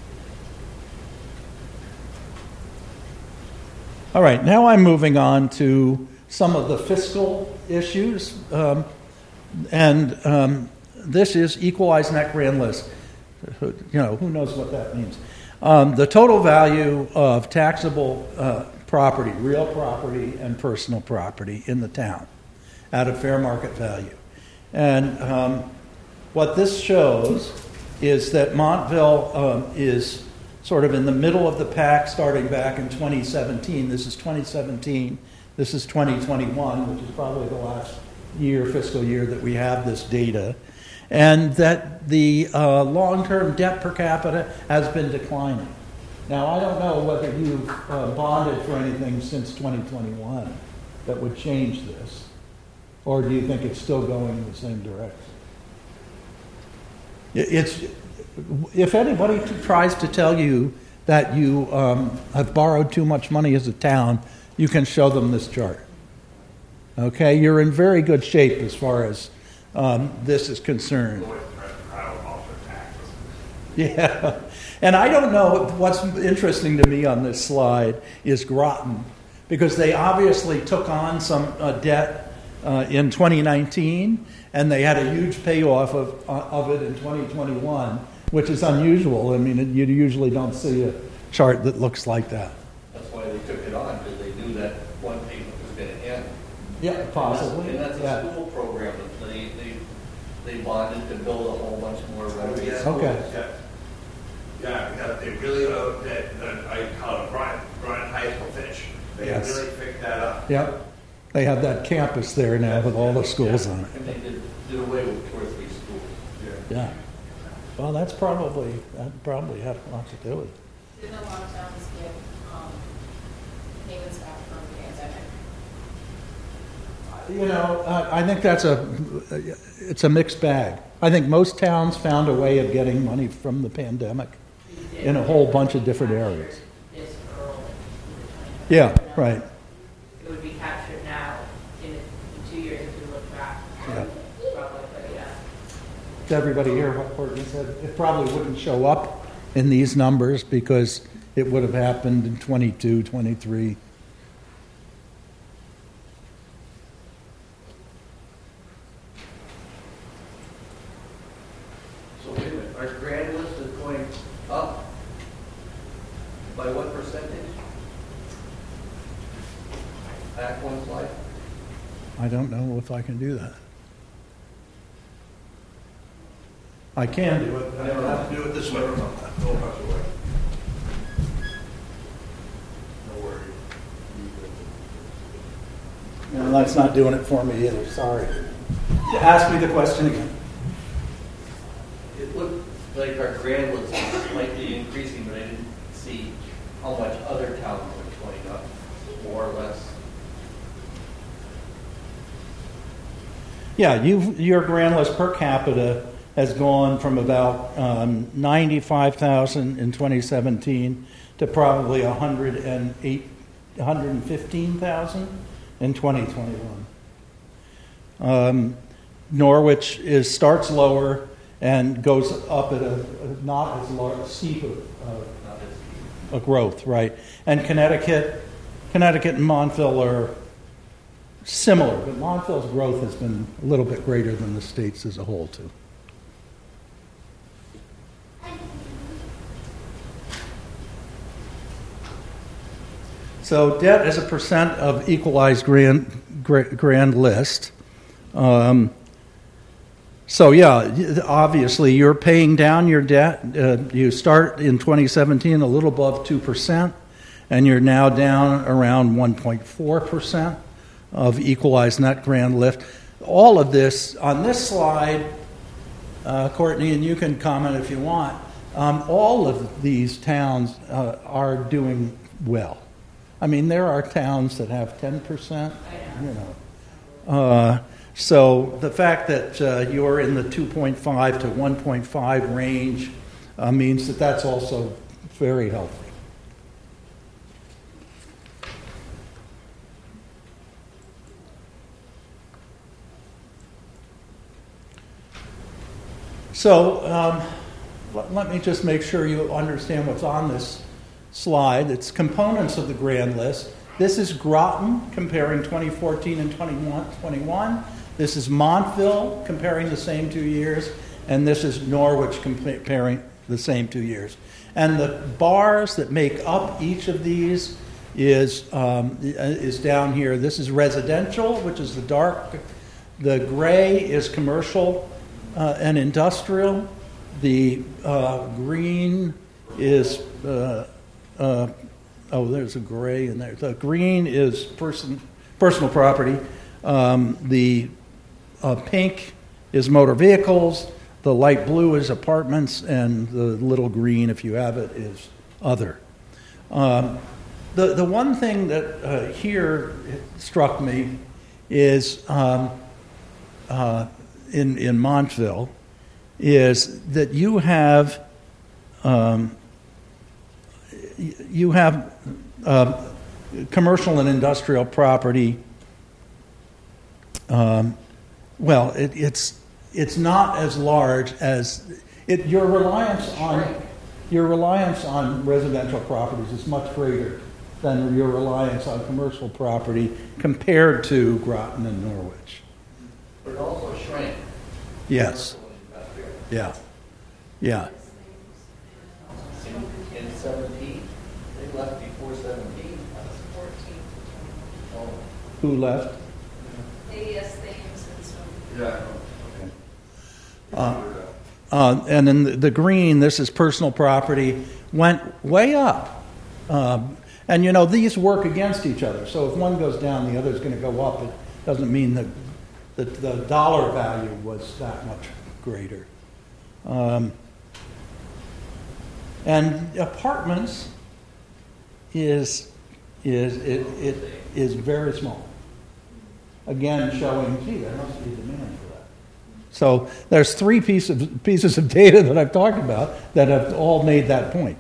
All right, now I'm moving on to some of the fiscal issues. Um, and um, this is equalized net grand list. You know, who knows what that means? Um, the total value of taxable uh, property, real property and personal property in the town at a fair market value. And um, what this shows is that Montville um, is sort of in the middle of the pack starting back in twenty seventeen. This is twenty seventeen. This is twenty twenty-one, which is probably the last year, fiscal year, that we have this data. And that the uh, long-term debt per capita has been declining. Now, I don't know whether you've uh, bonded for anything since twenty twenty-one that would change this, or do you think it's still going in the same direction? It's, if anybody tries to tell you that you um, have borrowed too much money as a town, you can show them this chart. Okay, you're in very good shape as far as um, this is concerned. Yeah, and I don't know, what's interesting to me on this slide is Groton, because they obviously took on some uh, debt uh, in twenty nineteen, and they had a huge payoff of, uh, of it in twenty twenty-one, which is unusual. I mean, you usually don't see a chart that looks like that. That's why they took it on, because they knew that one payment was going to end. Yeah, possibly. And that's, and yeah. that's a school program that they, they, they bonded to build a whole bunch more renovated schools. Okay. Yeah, yeah, because they really, uh, that, that I call it Brian, Brian High School finish. They Yes. really picked that up. Yep. They have that campus there now with all the schools on it. And they did, did away with two or three schools. Yeah. Yeah. Well, that's probably, that probably had a lot to do with it. Didn't a lot of towns get, um, payments back from the pandemic? You know, uh, I think that's a, it's a mixed bag. I think most towns found a way of getting money from the pandemic in a whole bunch of different areas. This early. Yeah, right. It would be captured now in, in two years if we look back. Yeah. Probably, but yeah. Did everybody hear what Courtney said? It probably wouldn't show up in these numbers because it would have happened in twenty-two, twenty-three. So wait a minute, our grand list is going up by what percentage? Back one slide. I don't know if I can do that. I can do it, but I don't have to do it this way. No much away. No worries. No, that's not doing it for me either, sorry. Ask me the question again. It looked like our grand list was slightly increasing, but I didn't see how much other towns were going up, more or less. Yeah, you your grand list per capita has gone from about um, ninety-five thousand in twenty seventeen to probably one hundred eight, one hundred fifteen thousand in twenty twenty-one. Um, Norwich is starts lower and goes up at a, a not as large, steep of, uh, a growth, right? And Connecticut, Connecticut and Montville are similar, but Montville's growth has been a little bit greater than the states as a whole, too. So debt as a percent of equalized grand, grand list. Um, so yeah, y- obviously you're paying down your debt. Uh, you start in twenty seventeen a little above two percent, and you're now down around one point four percent of equalized net grand lift. All of this, on this slide, uh, Courtney, and you can comment if you want, um, all of these towns uh, are doing well. I mean, there are towns that have ten percent, you know. Uh, so the fact that uh, you're in the two point five to one point five range uh, means that that's also very healthy. So um, let, let me just make sure you understand what's on this slide. It's components of the grand list. This is Groton comparing twenty fourteen and twenty-one. This is Montville comparing the same two years. And this is Norwich comparing the same two years. And the bars that make up each of these is, um, is down here. This is residential, which is the dark. The gray is commercial uh, and industrial. The uh, green is... Uh, uh, Oh, there's a gray in there. The green is person, personal property. Um, the uh, pink is motor vehicles. The light blue is apartments. And the little green, if you have it, is other. Um, the, the one thing that uh, here struck me is um, uh, in, in Montville is that you have... Um, You have uh, commercial and industrial property. Um, well, it, it's it's not as large as it. Your reliance on your reliance on residential properties is much greater than your reliance on commercial property compared to Groton and Norwich. But it also shrank. Yes. Yeah. Yeah. In, in seventeen, they left before seventeen. That was fourteen. Oh, Who left? A S Thames and so. Yeah. Uh, uh, and then the, the green, this is personal property, went way up. Um, and, you know, these work against each other. So if one goes down, the other is going to go up. It doesn't mean that the, the dollar value was that much greater. Um, and apartments is, is, it, it is very small. Again, showing, gee, there must be demand for that. So there's three pieces of, pieces of data that I've talked about that have all made that point.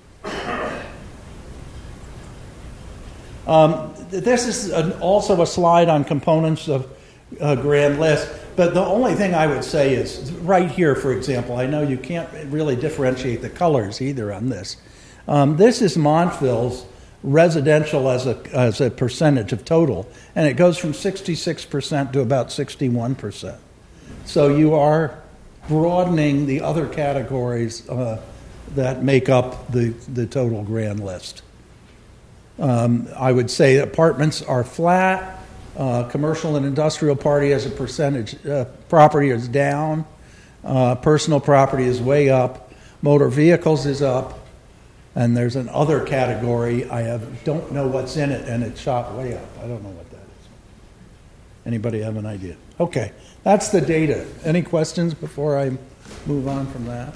Um, this is an, also a slide on components of uh, grand list, but the only thing I would say is right here, for example, I know you can't really differentiate the colors either on this. Um, this is Montville's residential as a as a percentage of total, and it goes from sixty-six percent to about sixty-one percent. So you are broadening the other categories uh, that make up the, the total grand list. Um, I would say apartments are flat. Uh, commercial and industrial party as a percentage uh, property is down. Uh, personal property is way up. Motor vehicles is up. And there's an other category. I have don't know what's in it, and it's shot way up. I don't know what that is. Anybody have an idea? Okay, that's the data. Any questions before I move on from that?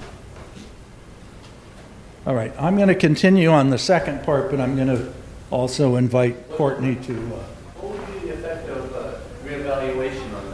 All right, I'm going to continue on the second part, but I'm going to also invite Courtney to... Uh, what would be the effect of uh, reevaluation on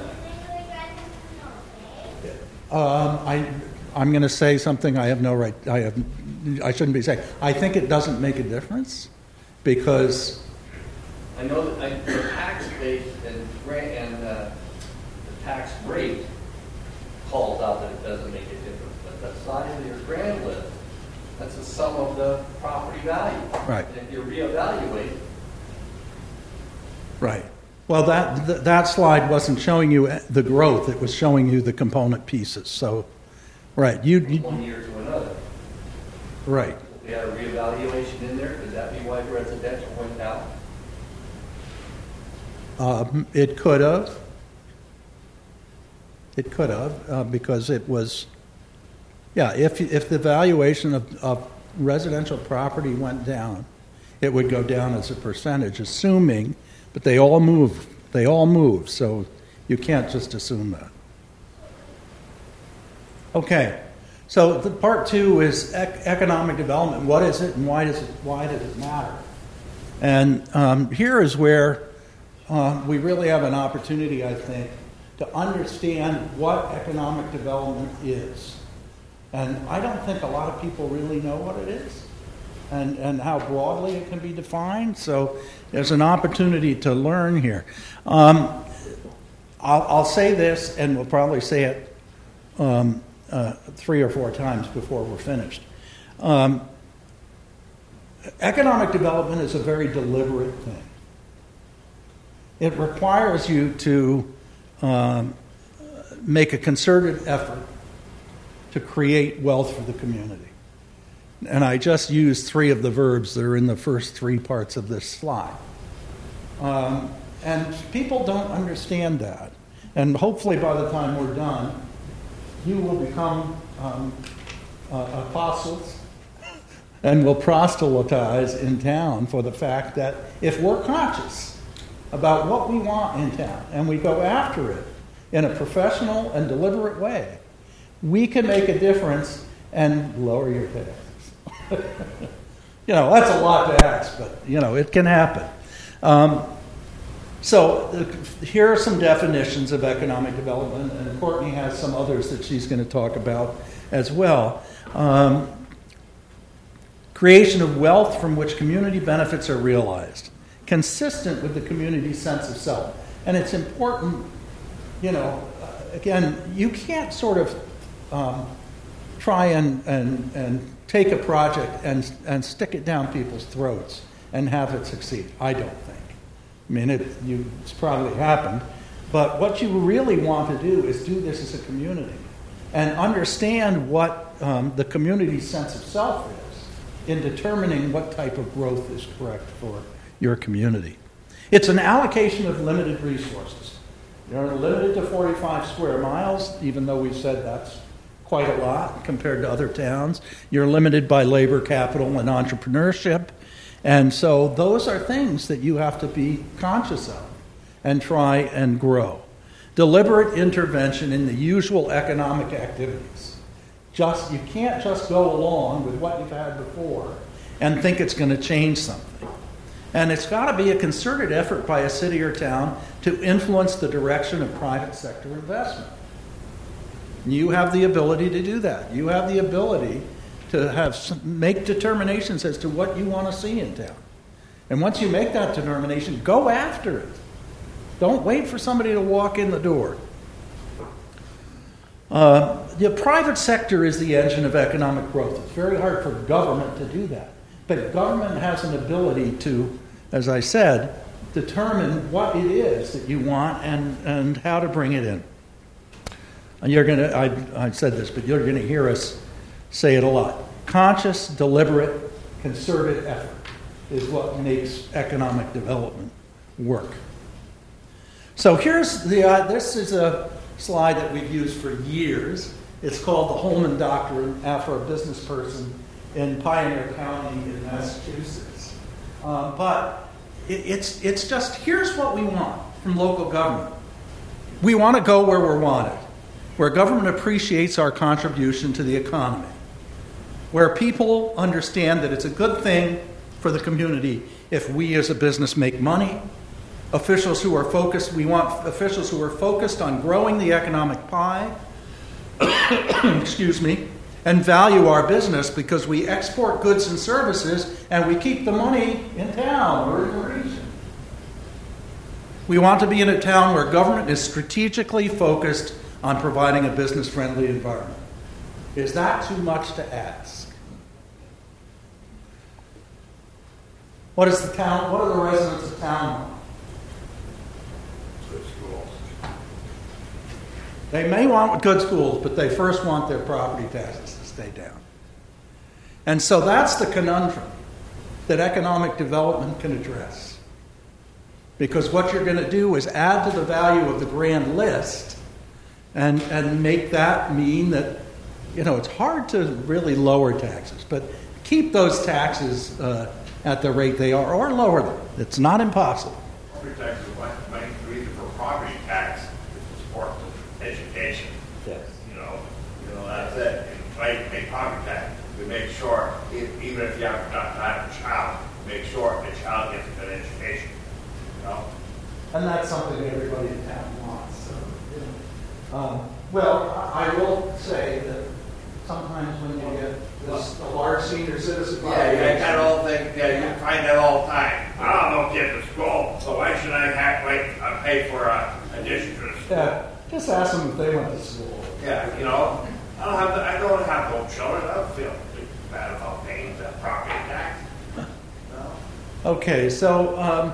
that? um, I, I'm going to say something I have no right... I have. I shouldn't be saying. I think it doesn't make a difference because... I know that I, the tax base and, grant and uh, the tax rate calls out that it doesn't make a difference, but the size of your grand list, that's the sum of the property value. Right. And if you reevaluate... Right. Well, that th- that slide wasn't showing you the growth. It was showing you the component pieces. So, right. You, you one year to another. Right. If we had a reevaluation in there, could that be why residential went down? Um, it could have. It could have, uh, because it was, yeah, if, if the valuation of, of residential property went down, it would go down as a percentage, assuming, but they all move, they all move, so you can't just assume that. Okay, so the part two is ec- economic development. What is it, and why does it, why does it matter? And um, here is where uh, we really have an opportunity, I think, to understand what economic development is. And I don't think a lot of people really know what it is and, and how broadly it can be defined. So there's an opportunity to learn here. Um, I'll, I'll say this, and we'll probably say it um, uh, three or four times before we're finished. Um, economic development is a very deliberate thing. It requires you to um, make a concerted effort to create wealth for the community. And I just used three of the verbs that are in the first three parts of this slide. Um, and people don't understand that. And hopefully by the time we're done, you will become um, uh, apostles and will proselytize in town for the fact that if we're conscious about what we want in town and we go after it in a professional and deliberate way, we can make a difference and lower your taxes. You know, that's a lot to ask, but, you know, it can happen. Um, so uh, here are some definitions of economic development, and Courtney has some others that she's going to talk about as well. Um, creation of wealth from which community benefits are realized, consistent with the community's sense of self. And it's important, you know, again, you can't sort of um, try and, and, and take a project and, and stick it down people's throats and have it succeed. I don't think. I mean, it, you, it's probably happened. But what you really want to do is do this as a community and understand what um, the community's sense of self is in determining what type of growth is correct for your community. It's an allocation of limited resources. You're limited to forty-five square miles, even though we've said that's quite a lot compared to other towns. You're limited by labor capital and entrepreneurship. And so those are things that you have to be conscious of and try and grow. Deliberate intervention in the usual economic activities. Just you can't just go along with what you've had before and think it's going to change something. And it's got to be a concerted effort by a city or town to influence the direction of private sector investment. You have the ability to do that. You have the ability to have make determinations as to what you want to see in town. And once you make that determination, go after it. Don't wait for somebody to walk in the door. Uh, the private sector is the engine of economic growth. It's very hard for government to do that. But government has an ability to, as I said, determine what it is that you want and, and how to bring it in. And you're going to, I, I said this, but you're going to hear us say it a lot. Conscious, deliberate, concerted effort is what makes economic development work. So here's the, uh, this is a slide that we've used for years. It's called the Holman Doctrine after a business person in Pioneer County in Massachusetts. Uh, but it, it's, it's just, here's what we want from local government. We want to go where we're wanted, where government appreciates our contribution to the economy, where people understand that it's a good thing for the community if we as a business make money, officials who are focused, we want officials who are focused on growing the economic pie, excuse me, and value our business because we export goods and services and we keep the money in town or in the region. We want to be in a town where government is strategically focused on providing a business-friendly environment. Is that too much to ask? What is the town? What are the residents of town want? Good schools. They may want good schools, but they first want their property taxes to stay down. And so that's the conundrum that economic development can address. Because what you're going to do is add to the value of the grand list and, and make that mean that, you know, it's hard to really lower taxes, but keep those taxes uh, at the rate they are or lower them. It's not impossible. Property tax is one main reason for property tax is to support the education. Yes. You know, you know, that's it. And like pay property tax, we make sure, if, even if you have not have a child, make sure the child gets a good education. You know? And that's something everybody in town wants. So, you know. um, well, I I will say that sometimes when you get this, a large senior citizen Yeah, you got that whole thing, yeah, you find that all the time. I don't know kids to school, so why should I have, like, uh, pay for a addition to the school? Yeah, just ask them if they went to school. Yeah, you know, I don't have, I don't have no children, I don't feel bad about paying that property tax. No. Okay, so um,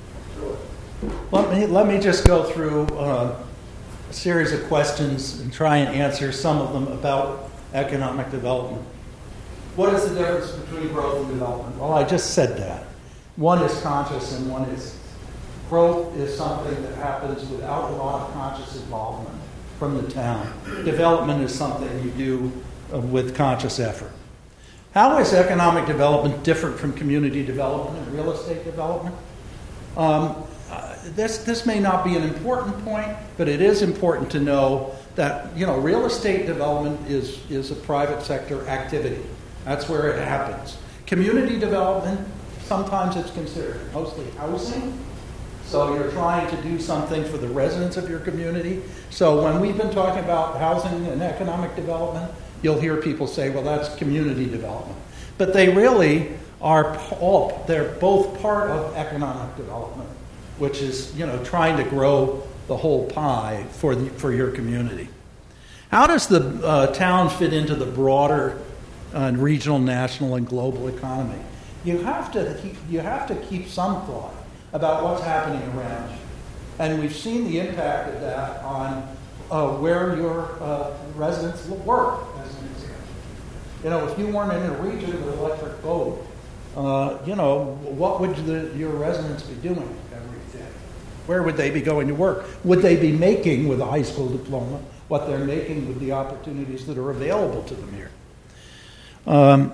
let me let me just go through uh, a series of questions and try and answer some of them about economic development. What is the difference between growth and development? Well, I just said that. One is conscious and one is growth is something that happens without a lot of conscious involvement from the town. Development is something you do uh, with conscious effort. How is economic development different from community development and real estate development? Um, uh, this this may not be an important point, but it is important to know that, you know, real estate development is is a private sector activity. That's where it happens. Community development, sometimes it's considered mostly housing. So you're trying to do something for the residents of your community. So when we've been talking about housing and economic development, you'll hear people say, well, that's community development. But they really are all, they're both part of economic development, which is, you know, trying to grow the whole pie for the, for your community. How does the uh, town fit into the broader uh, regional, national, and global economy? You have to keep, you have to keep some thought about what's happening around you. And we've seen the impact of that on uh, where your uh, residents work, as an example. You know, if you weren't in a region with an electric boat, uh, you know, what would the, your residents be doing every day? Where would they be going to work? Would they be making, with a high school diploma, what they're making with the opportunities that are available to them here? Um,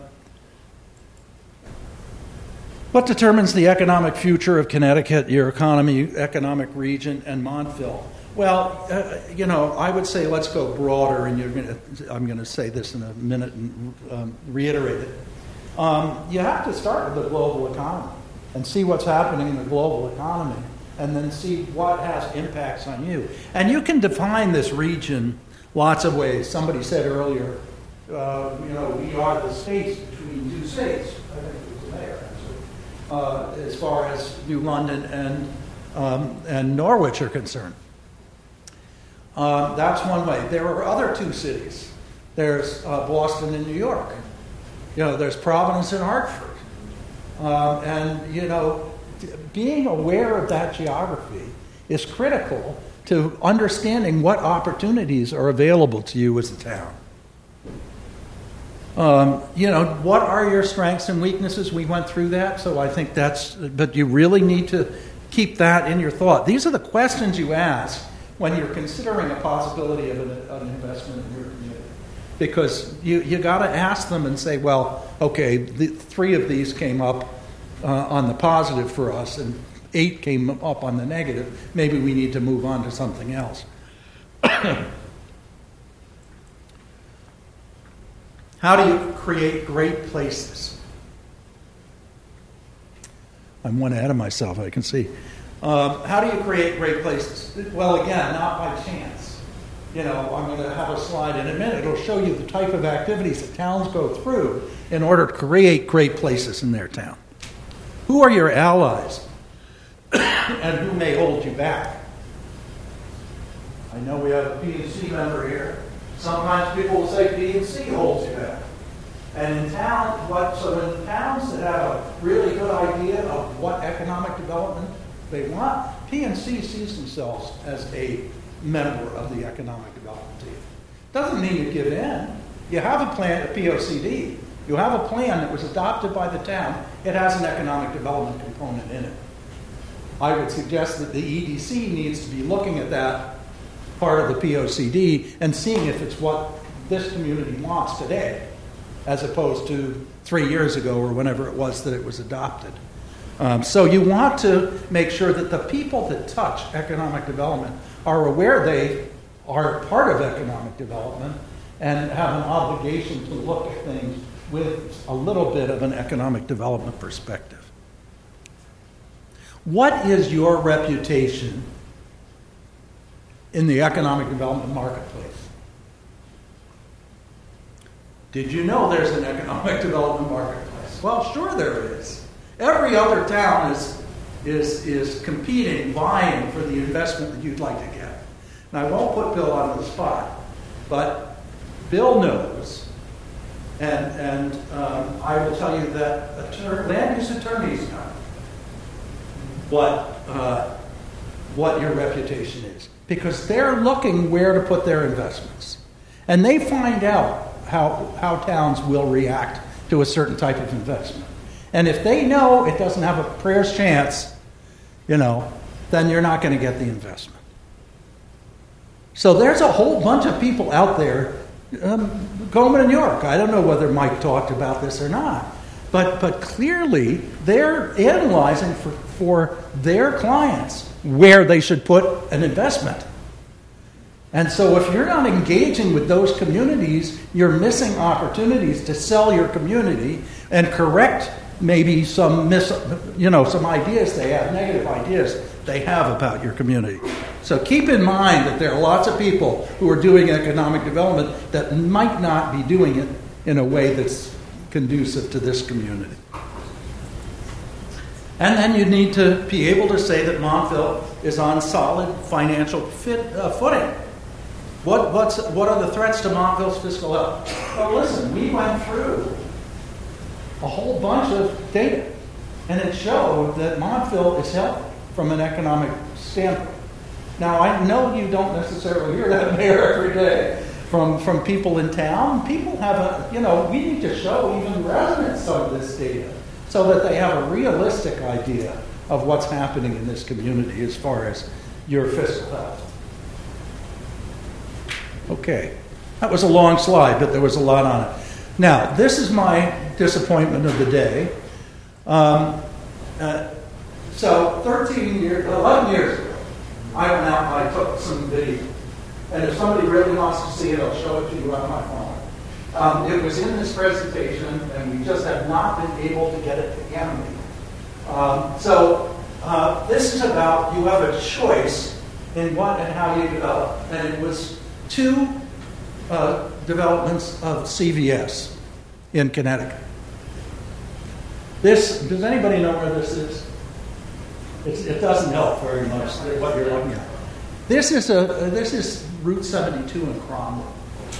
What determines the economic future of Connecticut, your economy, economic region, and Montville? Well, uh, you know, I would say let's go broader, and you're gonna, I'm going to say this in a minute and um, reiterate it. Um, you have to start with the global economy and see what's happening in the global economy, and then see what has impacts on you. And you can define this region lots of ways. Somebody said earlier, uh, you know, we are the states between two states. I think it was the mayor. Uh, as far as New London and um, and Norwich are concerned. Uh, that's one way. There are other two cities. There's uh, Boston and New York. You know, there's Providence and Hartford. Um, and, you know, being aware of that geography is critical to understanding what opportunities are available to you as a town. Um, you know, what are your strengths and weaknesses? We went through that, so I think that's, but you really need to keep that in your thought. These are the questions you ask when you're considering a possibility of an, an investment in your community. Because you you got to ask them and say, well, okay, the three of these came up uh, on the positive for us, and eight came up on the negative. Maybe we need to move on to something else. How do you create great places? I'm one ahead of myself, I can see. Um, how do you create great places? Well, again, not by chance. You know, I'm going to have a slide in a minute. It'll show you the type of activities that towns go through in order to create great places in their town. Who are your allies? And who may hold you back? I know we have a P and C member here. Sometimes people will say P and C holds you back. And in town, what, so in towns that have a really good idea of what economic development they want, P and C sees themselves as a member of the economic development team. Doesn't mean you give in. You have a plan, a P O C D. You have a plan that was adopted by the town. It has an economic development component in it. I would suggest that the E D C needs to be looking at that part of the P O C D and seeing if it's what this community wants today, as opposed to three years ago or whenever it was that it was adopted. Um, so you want to make sure that the people that touch economic development are aware they are part of economic development and have an obligation to look at things with a little bit of an economic development perspective. What is your reputation in the economic development marketplace? Did you know there's an economic development marketplace? Well, sure there is. Every other town is, is, is competing, vying for the investment that you'd like to get. And I won't put Bill on the spot, but Bill knows, and, and um, I will tell you that attorney, land use attorneys know what, uh, what your reputation is, because they're looking where to put their investments. And they find out how, how towns will react to a certain type of investment. And if they know it doesn't have a prayer's chance, you know, then you're not going to get the investment. So there's a whole bunch of people out there, um, Goldman and York. I don't know whether Mike talked about this or not, but but clearly they're analyzing for, for their clients where they should put an investment. And so if you're not engaging with those communities, you're missing opportunities to sell your community and correct maybe some mis, you know, some ideas they have, negative ideas they have about your community. So keep in mind that there are lots of people who are doing economic development that might not be doing it in a way that's conducive to this community. And then you need to be able to say that Montville is on solid financial fit, uh, footing. What, what's, what are the threats to Montville's fiscal health? Well, listen, we went through a whole bunch of data, and it showed that Montville is healthy from an economic standpoint. Now, I know you don't necessarily hear that, Mayor, every day from, from people in town. People have a, you know, we need to show even residents some of this data so that they have a realistic idea of what's happening in this community as far as your fiscal health. Okay, that was a long slide, but there was a lot on it. Now, this is my disappointment of the day. Um, uh, so, thirteen years, eleven years ago, I went out and I took some video. And if somebody really wants to see it, I'll show it to you on my phone. Um, it was in this presentation, and we just have not been able to get it to animate. Um, so, uh, this is about you have a choice in what and how you develop. And it was two uh, developments of C V S in Connecticut. This, does anybody know where this is? It's, it doesn't help very much what you're looking at. This is a uh, this is Route seventy-two in Cromwell,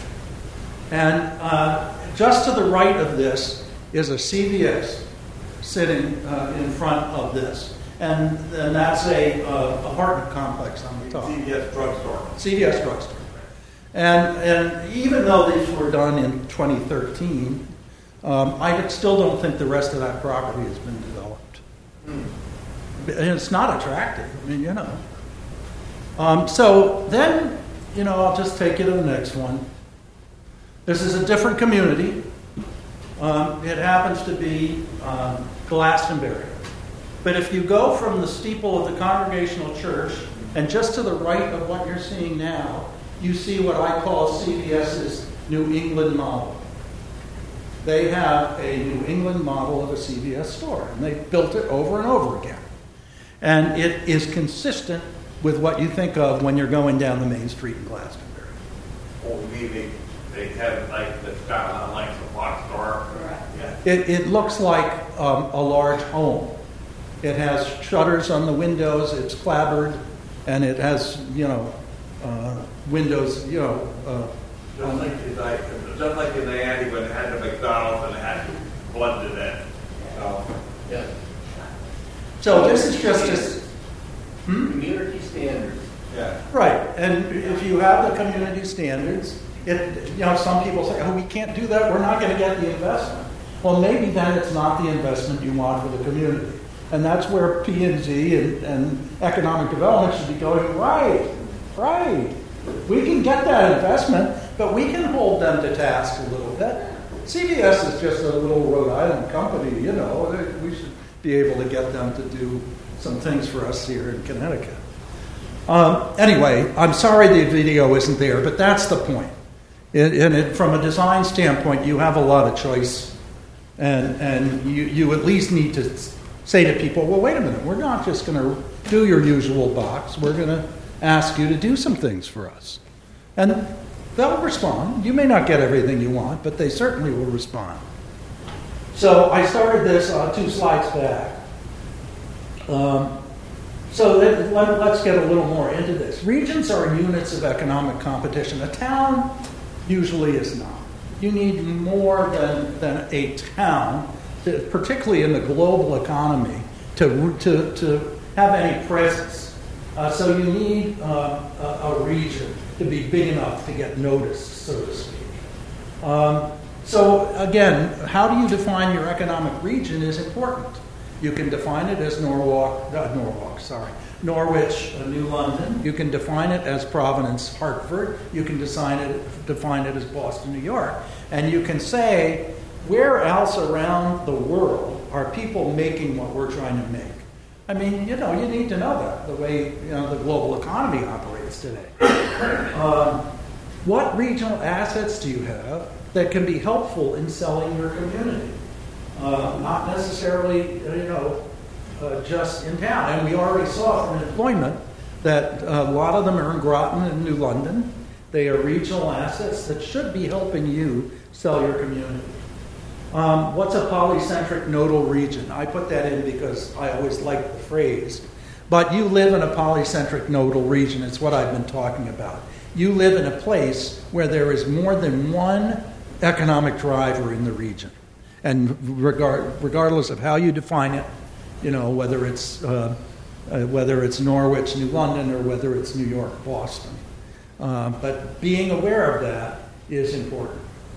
and uh, just to the right of this is a C V S sitting uh, in front of this, and, and that's a uh, apartment complex on the top. C V S drugstore. C V S drugstore. And and even though these were done in twenty thirteen, um, I still don't think the rest of that property has been developed. Mm. And it's not attractive. I mean, you know. Um, so then, you know, I'll just take you to the next one. This is a different community. Um, it happens to be um, Glastonbury. But if you go from the steeple of the Congregational Church and just to the right of what you're seeing now, you see what I call CVS's New England model. They have a New England model of a C V S store, and they built it over and over again. And it is consistent with what you think of when you're going down the main street in Glastonbury. Oh, maybe they have like the style like the box store. Yeah. It, it looks like um, a large home. It has shutters on the windows. It's clapboard, and it has, you know, uh, windows, you know. Uh, just like in like, just like in the Andy when they had the McDonald's and they had blended in. So, Yeah. So this is just a hmm? community standards. yeah. Right, and if you have the community standards, it, you know, some people say, "Oh, we can't do that. We're not going to get the investment." Well, maybe then it's not the investment you want for the community, and that's where P and Z and, and economic development should be going. Right, right. We can get that investment, but we can hold them to task a little bit. C V S is just a little Rhode Island company, you know. We should be able to get them to do some things for us here in Connecticut. Um, anyway, I'm sorry the video isn't there, but that's the point. And it, it, from a design standpoint, you have a lot of choice, and and you, you at least need to say to people, well, wait a minute, we're not just going to do your usual box. We're going to ask you to do some things for us. And they'll respond. You may not get everything you want, but they certainly will respond. So I started this uh, two slides back. Um, so let, let, let's get a little more into this. Regions are units of economic competition. A town usually is not. You need more than, than a town, to, particularly in the global economy, to, to, to have any presence. Uh, so you need uh, a, a region to be big enough to get noticed, so to speak. Um, so again, how do you define your economic region is important. You can define it as Norwalk, uh, Norwalk, sorry, Norwich, uh, New London. You can define it as Providence, Hartford. You can define it, define it as Boston, New York. And you can say, where else around the world are people making what we're trying to make? I mean, you know, you need to know that, the way you know the global economy operates today. Um, what regional assets do you have that can be helpful in selling your community? Uh, not necessarily, you know, uh, just in town. And we already saw from employment that a lot of them are in Groton and New London. They are regional assets that should be helping you sell your community. Um, what's a polycentric nodal region? I put that in because I always like the phrase. But you live in a polycentric nodal region. It's what I've been talking about. You live in a place where there is more than one economic driver in the region. And regard, regardless of how you define it, you know, whether it's uh, uh, whether it's Norwich, New London, or whether it's New York, Boston. Uh, but being aware of that is important.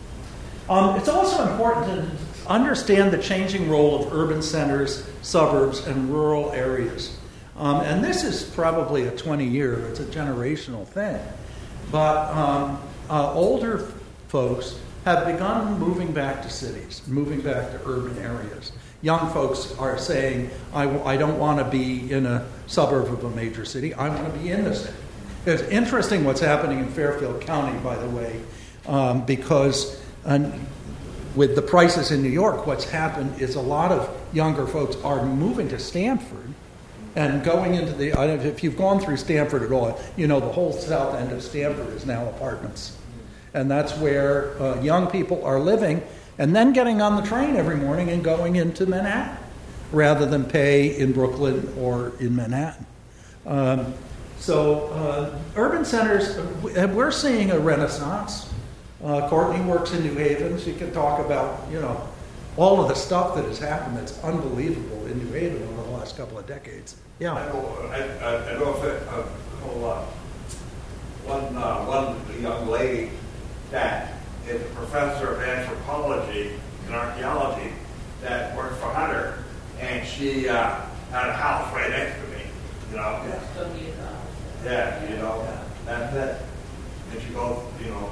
Um, it's also important to understand the changing role of urban centers, suburbs, and rural areas. Um, and this is probably a twenty-year, it's a generational thing. But um, uh, older folks have begun moving back to cities, moving back to urban areas. Young folks are saying, I, w- I don't want to be in a suburb of a major city, I want to be in the city. It's interesting what's happening in Fairfield County, by the way, um, because uh, with the prices in New York, what's happened is a lot of younger folks are moving to Stamford and going into the, if you've gone through Stamford at all, you know the whole south end of Stamford is now apartments. And that's where uh, young people are living and then getting on the train every morning and going into Manhattan rather than pay in Brooklyn or in Manhattan. Um, so uh, urban centers, we're seeing a renaissance. Uh, Courtney works in New Haven. She can talk about, you know, all of the stuff that has happened that's unbelievable in New Haven over the last couple of decades. Yeah. I know, I, I, I know if it, uh, hold on. One, uh, one young lady that is a professor of anthropology and archaeology that worked for Hunter, and she uh, had a house right next to me, you know. Yeah. Yeah, you know, that's it. And she goes, you know,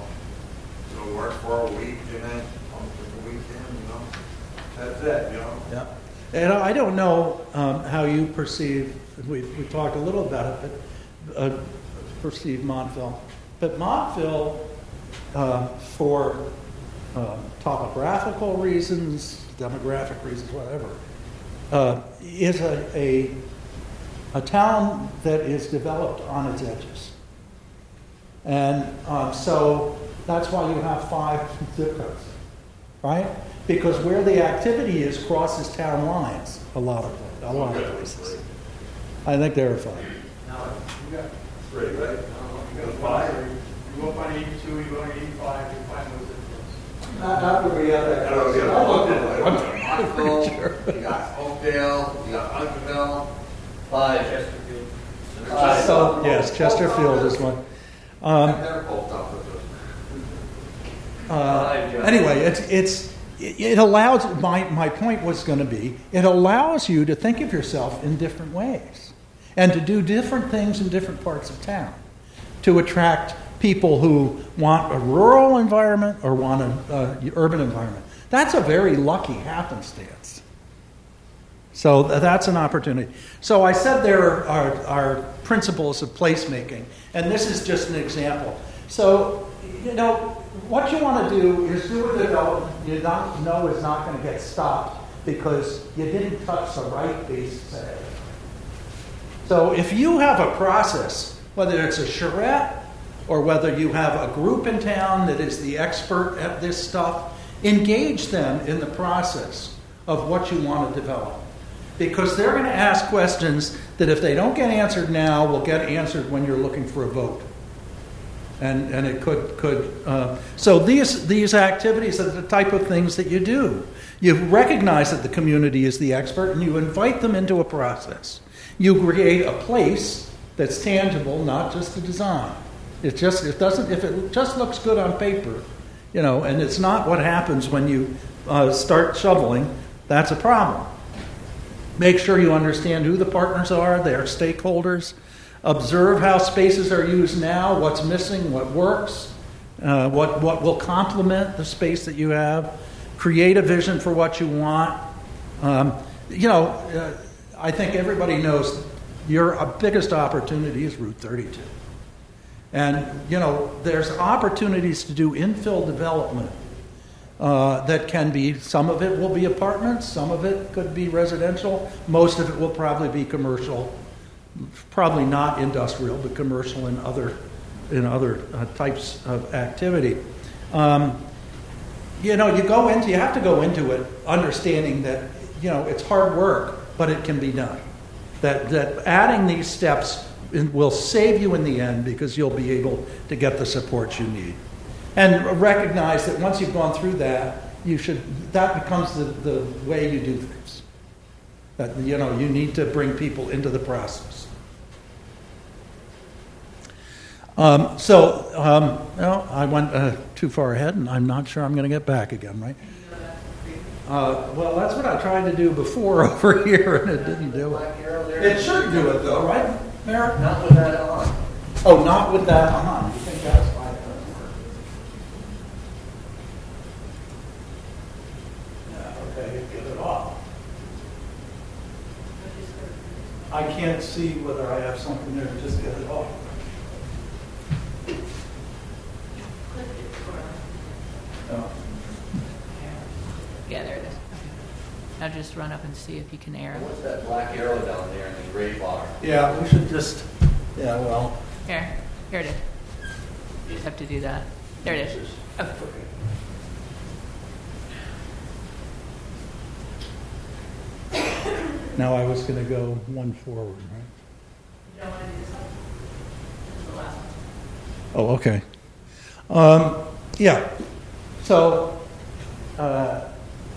to work for a week and then on the weekend, you know. That's it, you know. Yeah. And I don't know um, how you perceive, we, we talked a little about it, but uh, perceive Montville. But Montville, uh, for uh, topographical reasons, demographic reasons, whatever, uh, is a, a a town that is developed on its edges. And uh, so that's why you have five zip codes, right? Because where the activity is crosses town lines a lot of a lot of places. I think there are five. Now, you got, Three, right? you got five. You go up on eighty-two, you go on eighty-five, you find those differences. Not where we have that. I don't know, I looked at it. yeah. I'm pretty sure. You got Oakdale, you got Hunterville. Five. Chesterfield. Five. So, yes, Chesterfield is one. Um, They're both up with us. Uh, anyway, it's it's it, it allows my my point was going to be it allows you to think of yourself in different ways and to do different things in different parts of town. to attract people who want a rural environment or want an uh, urban environment. That's a very lucky happenstance. So th- that's an opportunity. So I said there are, are principles of placemaking, and this is just an example. So, you know, what you want to do is do a development you not, know is not going to get stopped because you didn't touch the right basis area. So if you have a process, whether it's a charrette or whether you have a group in town that is the expert at this stuff, engage them in the process of what you want to develop. Because they're going to ask questions that if they don't get answered now, will get answered when you're looking for a vote. And and it could, could uh, so these these activities are the type of things that you do. You recognize that the community is the expert and you invite them into a process. You create a place that's tangible, not just a design. It just it doesn't if it just looks good on paper, you know, and it's not what happens when you uh, start shoveling, that's a problem. Make sure you understand who the partners are, their stakeholders. Observe how spaces are used now, what's missing, what works, uh, what, what will complement the space that you have. Create a vision for what you want. Um, you know, uh, I think everybody knows your uh, biggest opportunity is Route thirty-two. And, you know, there's opportunities to do infill development uh, that can be, some of it will be apartments, some of it could be residential, most of it will probably be commercial, probably not industrial, but commercial and other in other uh, types of activity. Um, you know, you go into, you have to go into it understanding that, you know, it's hard work, but it can be done. That that adding these steps will save you in the end because you'll be able to get the support you need. And recognize that once you've gone through that, you should, that becomes the, the way you do things. That, you know, you need to bring people into the process. Um, so, um, well, I went uh, too far ahead, and I'm not sure I'm going to get back again, right? Uh, well, that's what I tried to do before over here, and it didn't do it. It should do it, though, right, Merritt? Not with that on. Oh, not with that on. You think that's why it doesn't work? Yeah, okay, get it off. I can't see whether I have something there to just get it off. Oh. Yeah, there it is. Okay. Now just run up and see if you can air it. What's that black arrow down there in the gray bar? Yeah, we should just, yeah, well. Here, here it is. You just have to do that. There it is. Okay. Now I was going to go one forward, right? You don't want to do this one? This is the last one. Oh, okay. Um, yeah. So uh,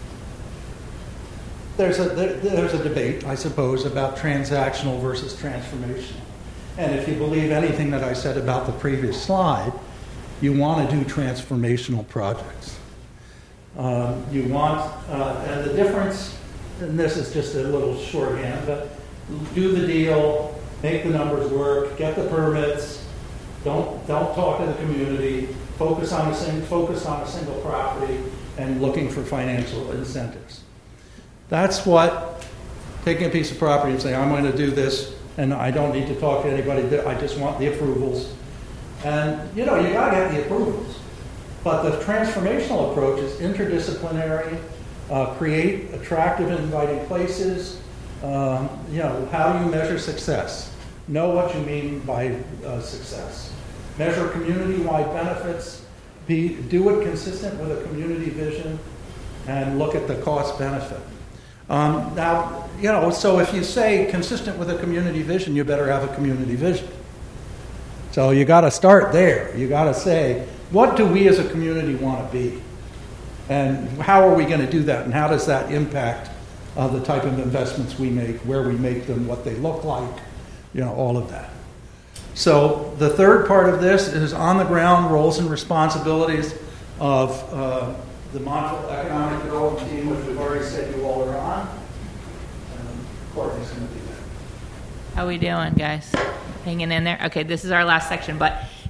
there's a there, there's a debate, I suppose, about transactional versus transformational. And if you believe anything that I said about the previous slide, you want to do transformational projects. Um, you want, uh, and the difference, and this is just a little shorthand, but do the deal, make the numbers work, get the permits, don't don't talk to the community, focus on a sing, focus on a single property, and looking for financial incentives. That's what taking a piece of property and saying, I'm going to do this, and I don't need to talk to anybody, I just want the approvals. And, you know, you got to get the approvals. But the transformational approach is interdisciplinary, uh, create attractive and inviting places. Um, you know, how do you measure success? Know what you mean by uh, success. Measure community-wide benefits. Be, do it consistent with a community vision, and look at the cost-benefit. Um, now, you know, so if you say consistent with a community vision, you better have a community vision. So you got to start there. You got to say, what do we as a community want to be? And how are we going to do that? And how does that impact uh, the type of investments we make, where we make them, what they look like, you know, all of that. So the third part of this is on-the-ground roles and responsibilities of uh, the Montville Economic Development Team, which we've already said you all are on. And Courtney's going to do that. How we doing, guys? Hanging in there? Okay, this is our last section, but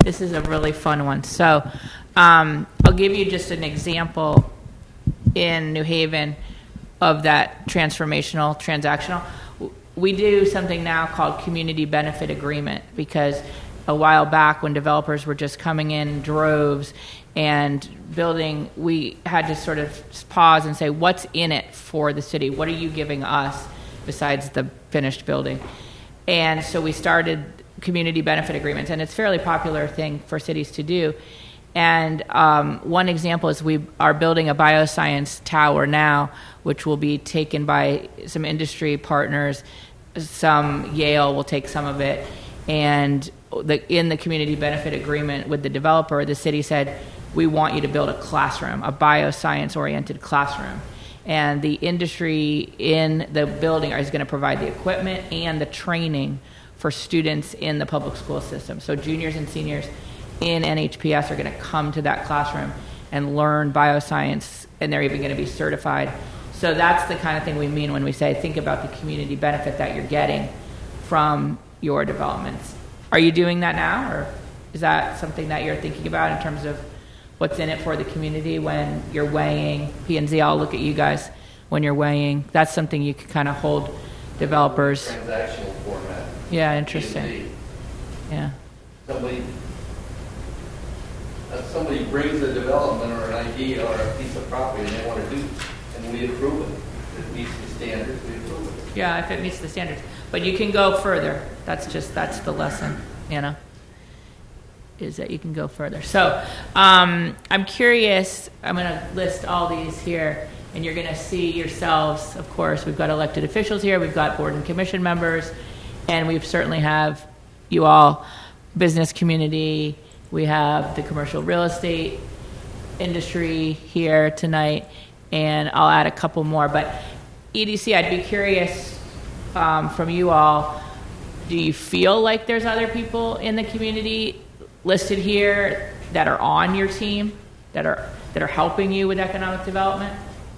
This is a really fun one. So um, I'll give you just an example in New Haven of that transformational, transactional. We do something now called community benefit agreement, because a while back when developers were just coming in droves and building, we had to sort of pause and say, what's in it for the city? What are you giving us besides the finished building? And so we started community benefit agreements, and it's a fairly popular thing for cities to do. And um, one example is we are building a bioscience tower now, which will be taken by some industry partners. Some Yale will take some of it. And the, in the community benefit agreement with the developer, the city said, we want you to build a classroom, a bioscience-oriented classroom. And the industry in the building is going to provide the equipment and the training for students in the public school system. So juniors and seniors in N H P S are going to come to that classroom and learn bioscience, and they're even going to be certified. So that's the kind of thing we mean when we say think about the community benefit that you're getting from your developments. Are you doing that now, or is that something that you're thinking about in terms of what's in it for the community when you're weighing? P and Z, I'll look at you guys when you're weighing. That's something you can kind of hold developers. Transactional format. Yeah, interesting. P and Z. Yeah. Somebody, uh, somebody brings a development or an idea or a piece of property and they want to do, and we approve it. If it meets the standards, we approve it. Yeah, if it meets the standards. But you can go further. That's just, that's the lesson, you know, is that you can go further. So um, I'm curious, I'm going to list all these here, and you're going to see yourselves, of course, we've got elected officials here, we've got board and commission members, and we certainly have you all, business community, we have the commercial real estate industry here tonight, and I'll add a couple more. But E D C, I'd be curious um, from you all, do you feel like there's other people in the community listed here that are on your team, that are that are helping you with economic development?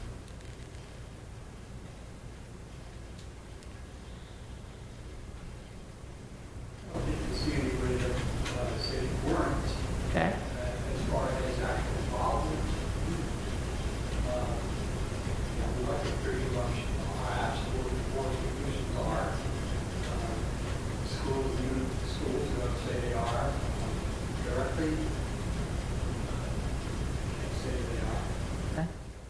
I don't think you see anybody that uh, say they weren't. Okay. Uh, as far as actual involvement. Uh, you know, we like to pretty much uh, absolutely boards and commissions are. Uh, schools, you, schools don't say they are um, directly. Uh, can't say they are. Okay.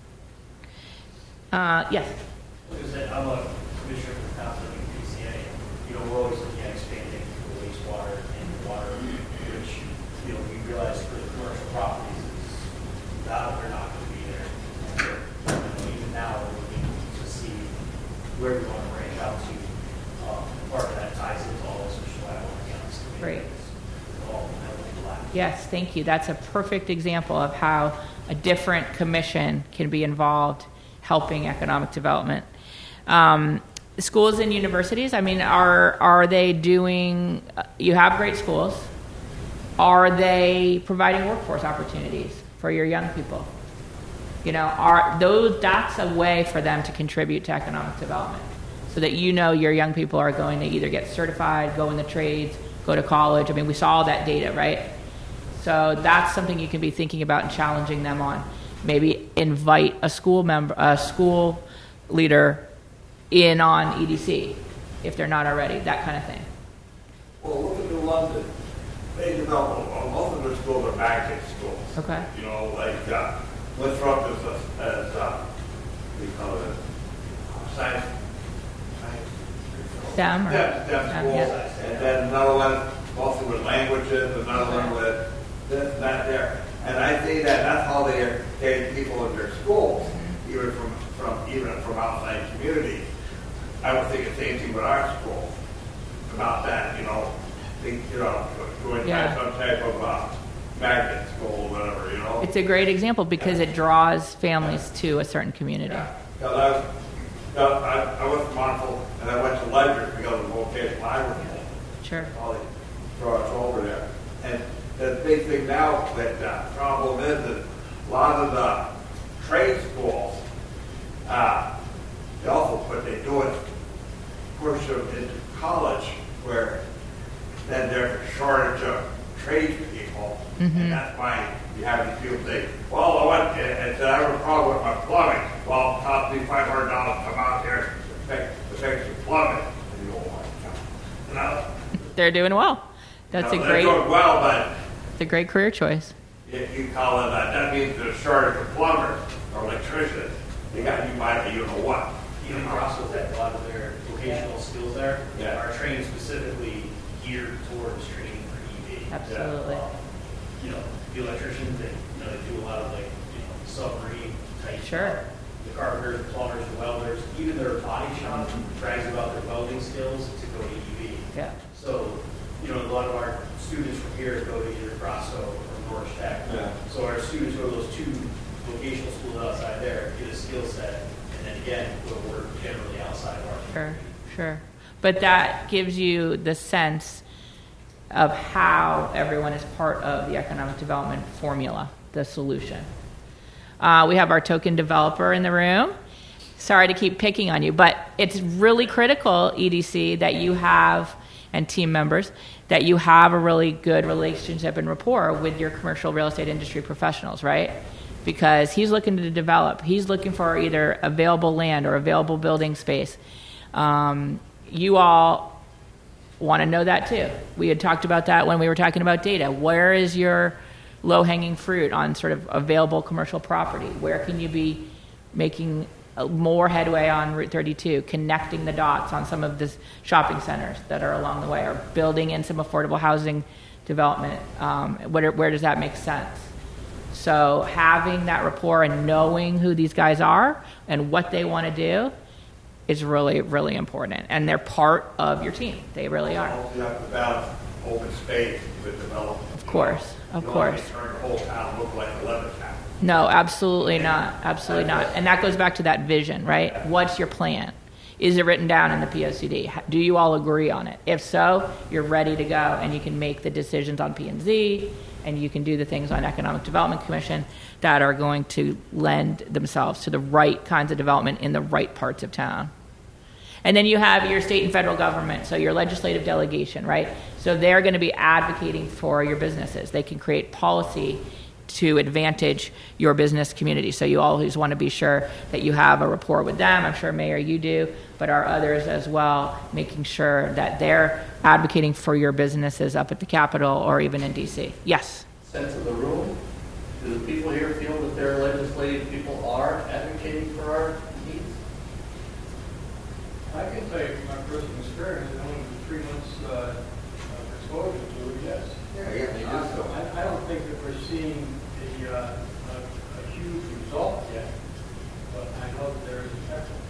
Uh, yes. Because I'm a commissioner for the council of P C A. You know, we're always looking at expanding the wastewater and the water, which, you know, we realize for the commercial properties, is not, they're not going to be there. And, you know, even now, we're looking to see where we want to branch out to. Um, part of that ties into all this, which is why I want to be on this committee. Great. It's all heavily black. Yes, thank you. That's a perfect example of how a different commission can be involved helping economic development. Um, schools and universities, I mean, are are they doing, uh, you have great schools. Are they providing workforce opportunities for your young people? You know, are those, that's a way for them to contribute to economic development, so that you know your young people are going to either get certified, go in the trades, go to college. I mean, we saw all that data, right? So that's something you can be thinking about and challenging them on. Maybe invite a school member, a school leader in on E D C if they're not already, that kind of thing. Well, look at New London. They develop, uh, most of their schools are magnet schools. Okay. You know, like, uh, Winthrop is, a, as, uh, what do you call it? Science, science. STEM or? Yeah, STEM Um, schools. yeah. And then another one, mostly with languages, another one with this and that there. And I see that that's how they're getting people in their schools, even from, from even from outside communities. I would think the same thing with our schools about that, you know, think, you know, going Yeah. to some type of uh, magnet school or whatever, you know. It's a great example because it draws families to a certain community. Yeah. 'Cause I, was, uh, I, I went to Montville and I went to Ledger because of the vocational Iowa. Sure. All they throw us over there. And the big thing now that the problem is that a lot of the trade schools, uh, they also, what they do is push them into college where then there's a shortage of tradespeople, Mhm. and that's why you have these people say, well, I want, and said, I have a problem with my plumbing. Well, it cost me five hundred dollars to come out here to fix, to fix the plumbing. And you go, oh, no. They're doing well. That's a No, great, They're doing well, but it's a great career choice. if you call it, uh, that means there's a shortage of plumbers or electricians. They got you by the, you know what. Even across with that, a lot of their vocational skills there Yeah. are trained specifically geared towards training for E V. Absolutely. Um, You know, the electricians, they, you know, they do a lot of like, you know, submarine type. Sure. The carpenters, the plumbers, the welders, even their body shop brags about their welding skills to go to E V. Yeah. So, you know, a lot of our students from here go to either Grasso or Norris Tech. Yeah. So our students go to those two vocational schools outside there, get a skill set, and then again, go to work generally outside of our Sure, community. sure. But that gives you the sense of how everyone is part of the economic development formula, the solution. Uh, we have our token developer in the room. Sorry to keep picking on you, but it's really critical, E D C, that you have, and team members, that you have a really good relationship and rapport with your commercial real estate industry professionals, right? Because he's looking to develop. He's looking for either available land or available building space. Um, you all want to know that too. We had talked about that when we were talking about data. Where is your low-hanging fruit on sort of available commercial property? Where can you be making more headway on Route thirty-two, connecting the dots on some of the shopping centers that are along the way, or building in some affordable housing development? Um, where, where does that make sense? So having that rapport and knowing who these guys are and what they want to do is really, really important. And they're part of your team. They really are. You have to balance open space with development. Of course, of You don't course. want to turn the whole town look like a leather town. No, absolutely not. Absolutely not. And that goes back to that vision, right? What's your plan? Is it written down in the P O C D? Do you all agree on it? If so, you're ready to go, and you can make the decisions on P and Z, and you can do the things on Economic Development Commission that are going to lend themselves to the right kinds of development in the right parts of town. And then you have your state and federal government, so your legislative delegation, right? So they're going to be advocating for your businesses. They can create policy to advantage your business community. So you always want to be sure that you have a rapport with them. I'm sure, Mayor, you do, but our others as well, making sure that they're advocating for your businesses up at the Capitol or even in D C. Yes? Sense of the room? Do the people here feel that their legislative people are advocating for our needs? I can tell you from my personal experience, and only three months uh, of exposure to it, yes. Yeah, yeah, they do so. I, I don't think that we're seeing a, uh, a, a huge result yet, but I know that there is an effort.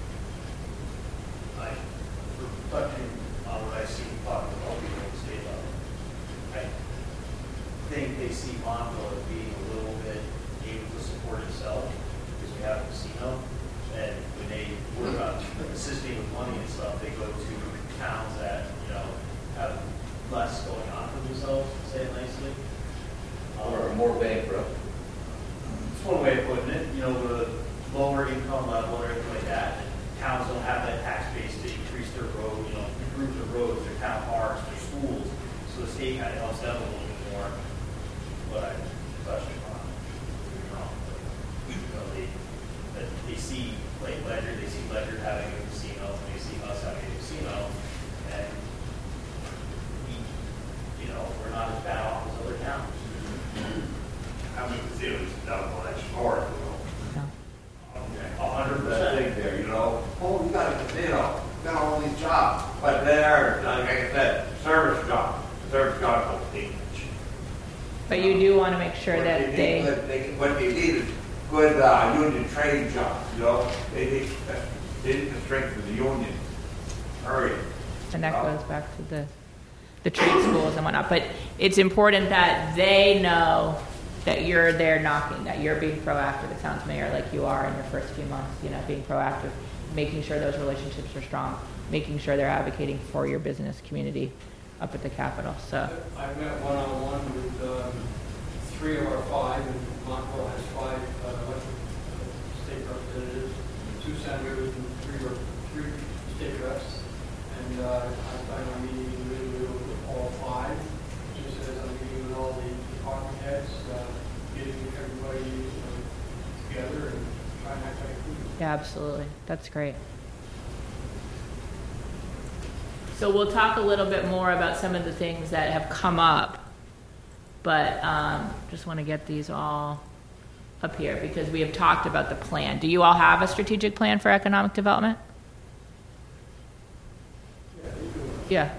I, for touching on what I see talking about people at the state level, I think they see Montville as being a little bit able to support itself because we have a casino, and when they work on assisting with money and stuff, they go to towns that, you know, have less going on for themselves, to say it nicely. Um, Or more bankrupt? It's one way of putting it, you know, the lower income level or anything like that, towns don't have that tax base to increase their road, you know, improve their roads, their town parks, their schools, so the state kind of helps them a little bit more. But I touched upon, you're wrong, but, you know, they, that they see, like Ledger, they see Ledger having a casino, they see us having a casino, and we, you know, we're not as bad off as other towns. How many casinos down on that shore, you know? No. A hundred That percent. thing there, you know? Oh, you got a casino, you got all these jobs, but they're, like I said, service jobs. Service jobs don't pay much. But you do want to make sure What that need- they, What they, what they need is good uh, union training jobs, you know? They need, they need to strengthen the union. Hurry. and that goes back to the, the trade schools and whatnot. But it's important that they know that you're there knocking, that you're being proactive. It sounds, Mayor, like you are in your first few months, you know, being proactive, making sure those relationships are strong, making sure they're advocating for your business community up at the Capitol. So, I've met one-on-one with um, three of our five, and Montville has five uh, elected uh, state representatives, two senators, and three, rep- three state reps. And uh, I plan on meeting individually with all five, just as I'm meeting Yeah, absolutely. That's great. So we'll talk a little bit more about some of the things that have come up, but um, just want to get these all up here because we have talked about the plan. Do you all have a strategic plan for economic development? Yeah.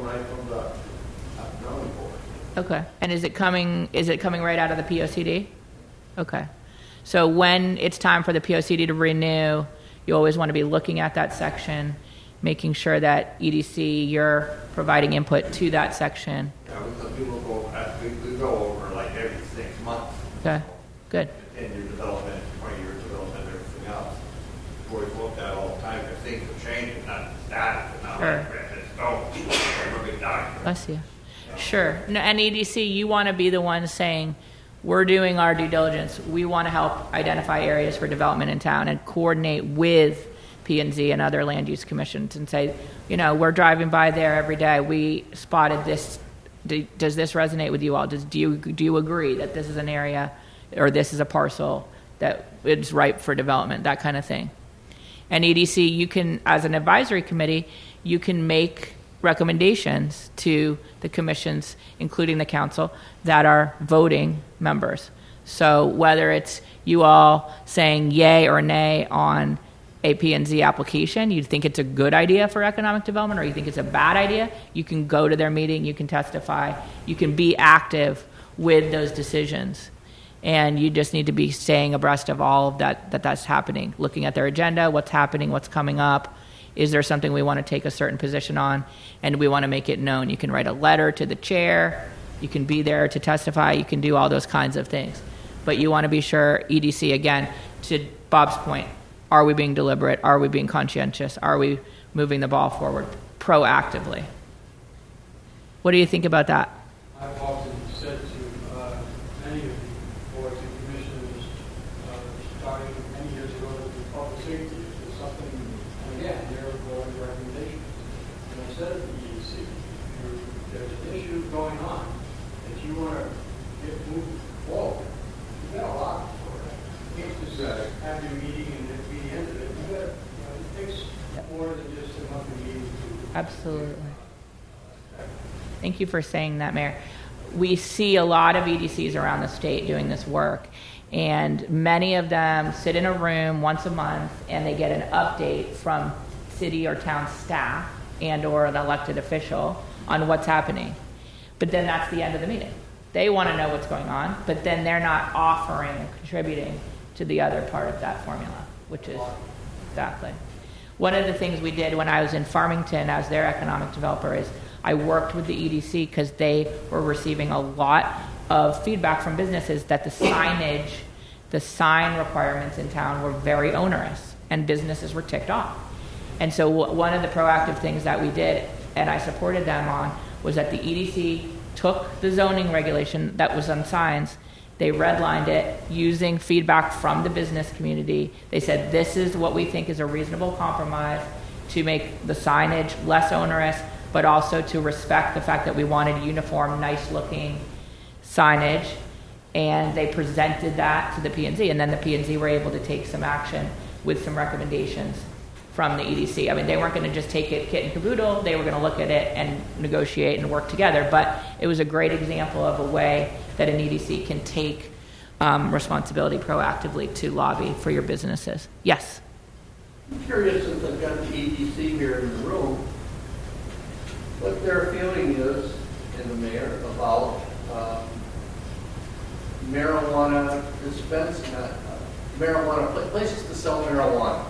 Okay. And is it coming, is it coming right out of the P O C D? Okay. So when it's time for the P O C D to renew, you always want to be looking at that section, making sure that E D C, you're providing input to that section. Yeah, we, we will go, uh, we, we go over like every six months. Okay, good. ten-year development, twenty-year development, everything else. We've always looked at all the time, because things have changed, it's not static, it's not Sure. like that, it's stone, it's a big document. Bless you. Sure. No, and E D C, you want to be the one saying, we're doing our due diligence. We want to help identify areas for development in town and coordinate with P and Z and other land use commissions and say, you know, we're driving by there every day. We spotted this. Do, does this resonate with you all? Does, do you do you agree that this is an area or this is a parcel that is ripe for development, that kind of thing? And E D C, you can, as an advisory committee, you can make recommendations to the commissions, including the council, that are voting members. So whether it's you all saying yay or nay on a P and Z application, you think it's a good idea for economic development or you think it's a bad idea, you can go to their meeting, you can testify, you can be active with those decisions. And you just need to be staying abreast of all of that, that that's happening, looking at their agenda, what's happening, what's coming up. Is there something we want to take a certain position on, and we want to make it known? You can write a letter to the chair. You can be there to testify. You can do all those kinds of things. But you want to be sure, E D C, again, to Bob's point, are we being deliberate? Are we being conscientious? Are we moving the ball forward proactively? What do you think about that? I've often said to uh, many of the boards and commissioners, uh, starting many years ago with public safety, if there's something, and again, they're going recommendations. And I said to the E D C, there's an issue going on that you want to get moved forward. You've got a lot for it. You can't just uh, have your meeting and it be the end of it. You got, you know, it takes more than just a monthly meeting to. Absolutely. Thank you for saying that, Mayor. We see a lot of E D Cs around the state doing this work, and many of them sit in a room once a month and they get an update from city or town staff and or an elected official on what's happening. But then that's the end of the meeting. They want to know what's going on, but then they're not offering and contributing to the other part of that formula, which is exactly. One of the things we did when I was in Farmington as their economic developer is I worked with the E D C because they were receiving a lot of feedback from businesses that the signage, the sign requirements in town were very onerous and businesses were ticked off. And so w- one of the proactive things that we did, and I supported them on, was that the E D C took the zoning regulation that was on signs, they redlined it using feedback from the business community. They said, this is what we think is a reasonable compromise to make the signage less onerous, but also to respect the fact that we wanted uniform, nice-looking signage. And they presented that to the P and Z, and then the P and Z were able to take some action with some recommendations from the E D C. I mean, they weren't going to just take it kit and caboodle. They were going to look at it and negotiate and work together. But it was a great example of a way that an E D C can take um, responsibility proactively to lobby for your businesses. Yes? I'm curious, since I've got the E D C here in the room, what their feeling is, in the mayor, about um, marijuana dispensing, uh, marijuana pla- places to sell marijuana.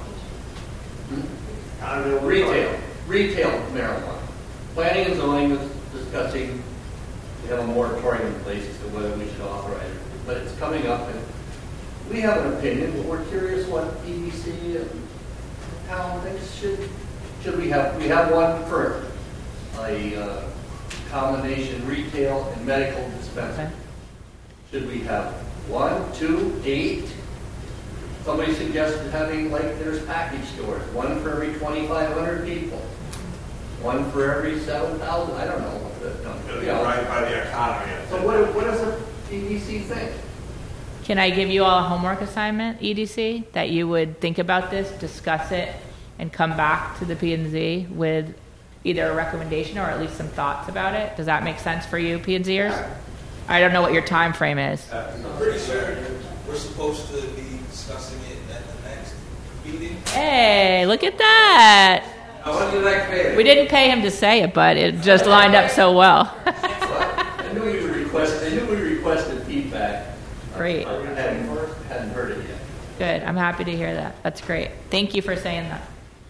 Hmm? Retail, retail marijuana. Planning and zoning is discussing, we have a moratorium in place as to whether we should authorize it, but it's coming up, and we have an opinion, but we're curious what E D C and town thinks should, should we have, we have one for a uh, combination retail and medical dispensary. Okay. Should we have one, two, eight? Somebody suggested having, like, there's package stores, one for every twenty-five hundred people, one for every seven thousand, I don't know. what the- It'll be right by the economy. So what, what does the E D C think? Can I give you all a homework assignment, E D C, that you would think about this, discuss it, and come back to the P and Z with either a recommendation or at least some thoughts about it? Does that make sense for you, P and Zers? I don't know what your time frame is. I'm pretty sure we're supposed to be discussing it at the next meeting. Hey, look at that. What do you like better? We didn't pay him to say it, but it just lined up so well. I knew we requested, I knew we requested feedback. Great. I hadn't, hadn't heard it yet. Good. I'm happy to hear that. That's great. Thank you for saying that.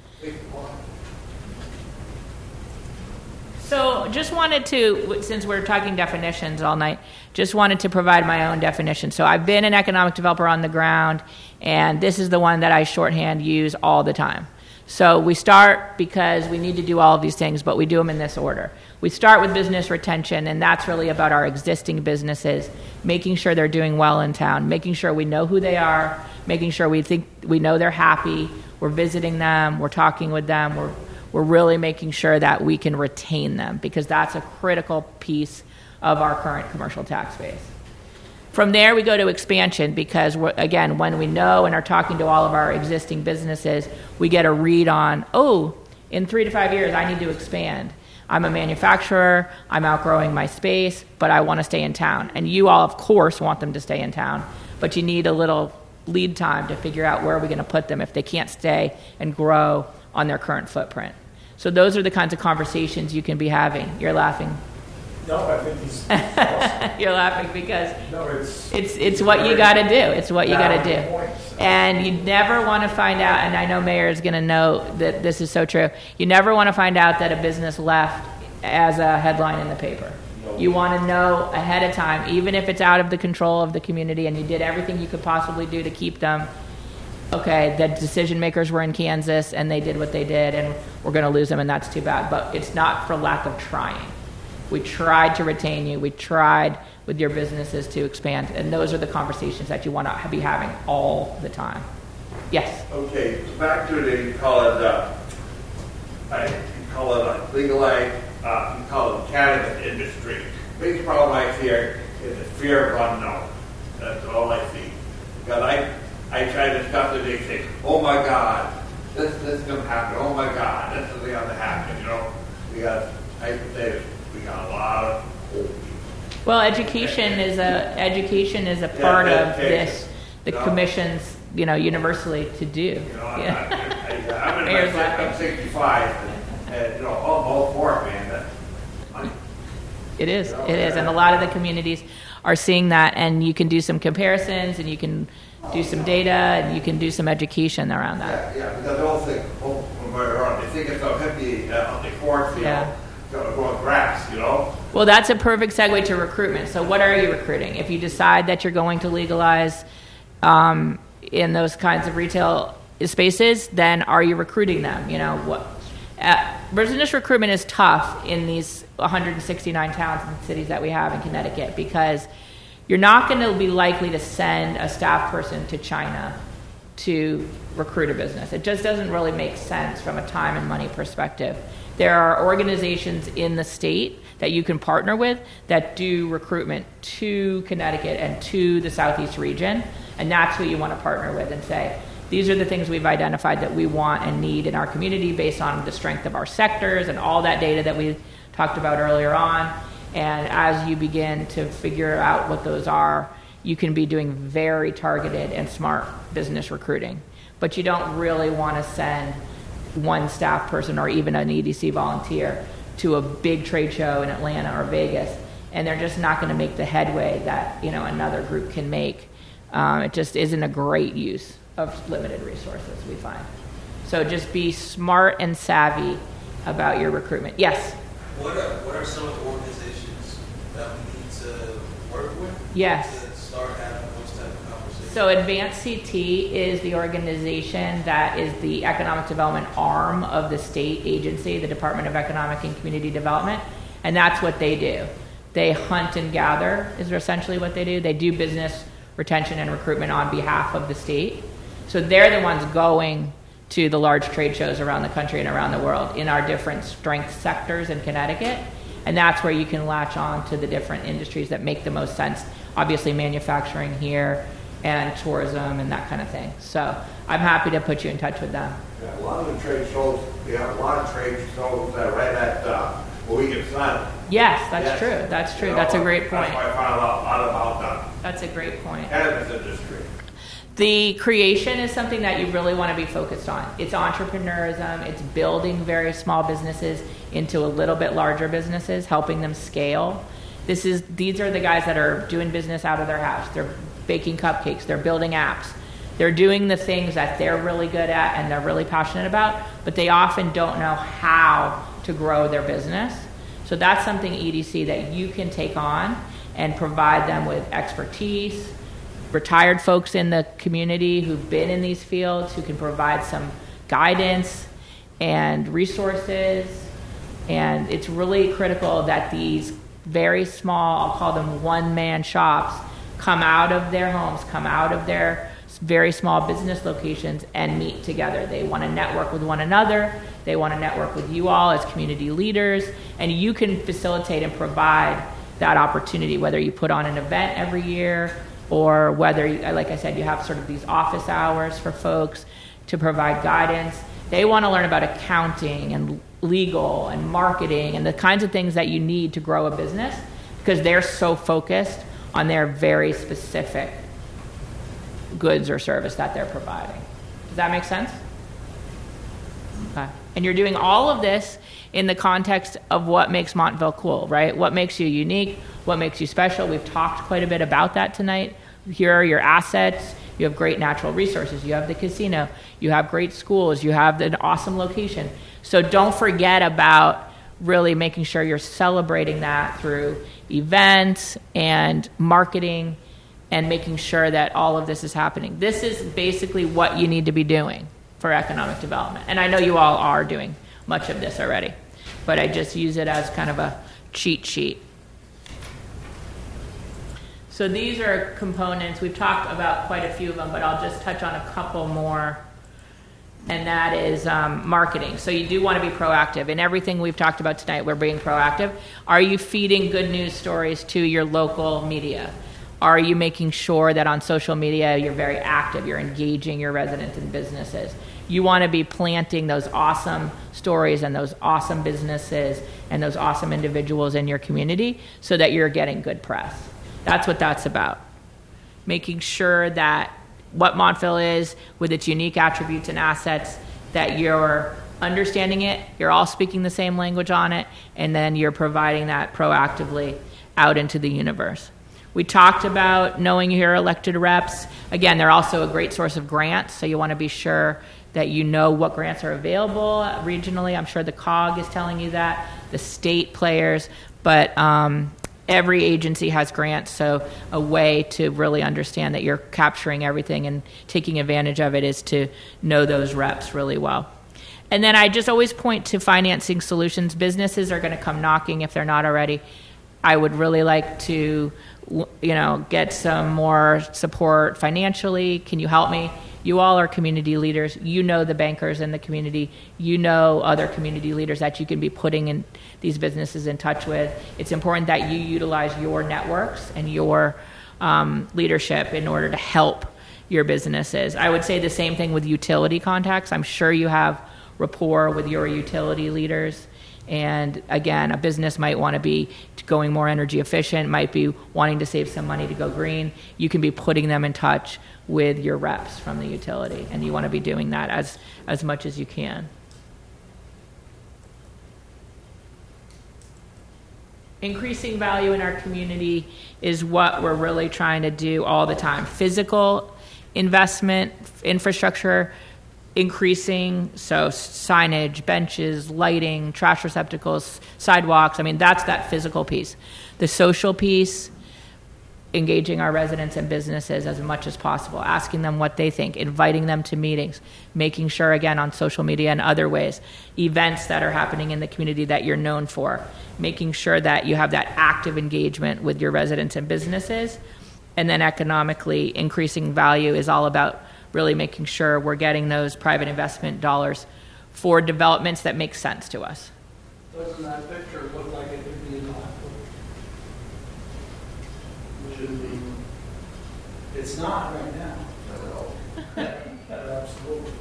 So just wanted to, since we're talking definitions all night, just wanted to provide my own definition. So I've been an economic developer on the ground, and this is the one that I shorthand use all the time. So we start because we need to do all of these things, but we do them in this order. We start with business retention, and that's really about our existing businesses, making sure they're doing well in town, making sure we know who they are, making sure we think we know they're happy, we're visiting them, we're talking with them, we're we're really making sure that we can retain them, because that's a critical piece of our current commercial tax base. From there, we go to expansion, because, we're, again, when we know and are talking to all of our existing businesses, we get a read on, oh, in three to five years, I need to expand. I'm a manufacturer, I'm outgrowing my space, but I want to stay in town. And you all, of course, want them to stay in town, but you need a little lead time to figure out where are we going to put them if they can't stay and grow on their current footprint. So those are the kinds of conversations you can be having. You're laughing. No, I think he's awesome. You're laughing because No, it's it's it's what you got to do. It's what you got to valid do. points. And you never want to find out, and I know Mayor is going to know that this is so true, you never want to find out that a business left as a headline in the paper. You want to know ahead of time, even if it's out of the control of the community and you did everything you could possibly do to keep them. Okay, the decision makers were in Kansas and they did what they did, and we're going to lose them, and that's too bad. But it's not for lack of trying. We tried to retain you. We tried with your businesses to expand, and those are the conversations that you want to be having all the time. Yes? Okay, back to the, you call it, uh, I, you call it a legalized, uh, you call it the cannabis industry. Biggest problem I fear is the fear of unknown. That's all I see. Because I, I try to discuss it, they say, oh my God, this, this is going to happen. Oh my God, this is going to happen, you know? Because I say we got a lot of old people. Well, education is a education is a Yeah, part of education. this, the Yeah. commission's, you know, universally to do. You know, I, Yeah. I, I, I'm, in Mayor's my, laughing. I'm sixty-five, and, and you know, all, all for it, man. That, I, It is. It is. And a lot of the communities are seeing that, and you can do some comparisons, and you can do some data, and you can do some education around that. yeah, yeah, because they all think, oh, when we're on, they think it's a hippie uh, on the cornfield, Yeah. going growing grass, you know? Well, that's a perfect segue to recruitment. So what are you recruiting? If you decide that you're going to legalize um, in those kinds of retail spaces, then are you recruiting them? You know, what? Uh, business recruitment is tough in these one hundred sixty-nine towns and cities that we have in Connecticut, because you're not going to be likely to send a staff person to China to recruit a business. It just doesn't really make sense from a time and money perspective. There are organizations in the state that you can partner with that do recruitment to Connecticut and to the Southeast region, and that's who you want to partner with and say, these are the things we've identified that we want and need in our community based on the strength of our sectors and all that data that we talked about earlier on. And as you begin to figure out what those are, you can be doing very targeted and smart business recruiting. But you don't really want to send one staff person or even an E D C volunteer to a big trade show in Atlanta or Vegas, and they're just not going to make the headway that, you know, another group can make. Um, it just isn't a great use of limited resources, we find. So just be smart and savvy about your recruitment. Yes? What are, what are some of the organizations that we need to work with? Yes. To start having those type of conversations? So Advanced C T is the organization that is the economic development arm of the state agency, the Department of Economic and Community Development, and that's what they do. They hunt and gather is essentially what they do. They do business retention and recruitment on behalf of the state. So they're the ones going to the large trade shows around the country and around the world in our different strength sectors in Connecticut. And that's where you can latch on to the different industries that make the most sense. Obviously manufacturing here, and tourism and that kind of thing. So I'm happy to put you in touch with them. Yeah, a lot of the trade shows, we have a lot of trade shows that are right at, uh, Mohegan Sun. Yes, that's Yes. true. That's true. You That's a know, great point. That's why I found out a lot about That's a great point. the cannabis industry. The creation is something that you really want to be focused on. It's entrepreneurism. It's building very small businesses into a little bit larger businesses, helping them scale. This is these are the guys that are doing business out of their house. They're baking cupcakes. They're building apps. They're doing the things that they're really good at and they're really passionate about, but they often don't know how to grow their business. So that's something E D C that you can take on and provide them with expertise, retired folks in the community who've been in these fields who can provide some guidance and resources. And it's really critical that these very small, I'll call them one-man shops, come out of their homes, come out of their very small business locations and meet together. They want to network with one another. They want to network with you all as community leaders. And you can facilitate and provide that opportunity, whether you put on an event every year or whether, you, like I said, you have sort of these office hours for folks to provide guidance. They want to learn about accounting and legal and marketing and the kinds of things that you need to grow a business because they're so focused on their very specific goods or service that they're providing. Does that make sense? Okay. And you're doing all of this in the context of what makes Montville cool, right? What makes you unique? What makes you special? We've talked quite a bit about that tonight. Here are your assets. You have great natural resources. You have the casino. You have great schools. You have an awesome location. So don't forget about really making sure you're celebrating that through events and marketing and making sure that all of this is happening. This is basically what you need to be doing for economic development. And I know you all are doing much of this already, but I just use it as kind of a cheat sheet. So these are components. We've talked about quite a few of them, but I'll just touch on a couple more, and that is um, marketing. So you do want to be proactive. In everything we've talked about tonight, we're being proactive. Are you feeding good news stories to your local media? Are you making sure that on social media you're very active, you're engaging your residents and businesses? You want to be planting those awesome stories and those awesome businesses and those awesome individuals in your community so that you're getting good press. That's what that's about. Making sure that what Montville is with its unique attributes and assets, that you're understanding it, you're all speaking the same language on it, and then you're providing that proactively out into the universe. We talked about knowing your elected reps. Again, they're also a great source of grants, so you want to be sure that you know what grants are available regionally. I'm sure the C O G is telling you that, the state players, but um, every agency has grants, so a way to really understand that you're capturing everything and taking advantage of it is to know those reps really well. And then I just always point to financing solutions. Businesses are going to come knocking if they're not already. I would really like to, you know, get some more support financially. Can you help me? You all are community leaders. You know the bankers in the community. You know other community leaders that you can be putting in these businesses in touch with. It's important that you utilize your networks and your um, leadership in order to help your businesses. I would say the same thing with utility contacts. I'm sure you have rapport with your utility leaders. And again, a business might want to be going more energy efficient, might be wanting to save some money to go green. You can be putting them in touch with your reps from the utility, and you want to be doing that as, as much as you can. Increasing value in our community is what we're really trying to do all the time. Physical investment, infrastructure, increasing, so signage, benches, lighting, trash receptacles, sidewalks. I mean, that's that physical piece. The social piece, engaging our residents and businesses as much as possible, asking them what they think, inviting them to meetings, making sure, again, on social media and other ways, events that are happening in the community that you're known for, making sure that you have that active engagement with your residents and businesses. And then economically, increasing value is all about really making sure we're getting those private investment dollars for developments that make sense to us. Doesn't that picture look like it could be in Blackwood? Which is the It's not right now. Absolutely.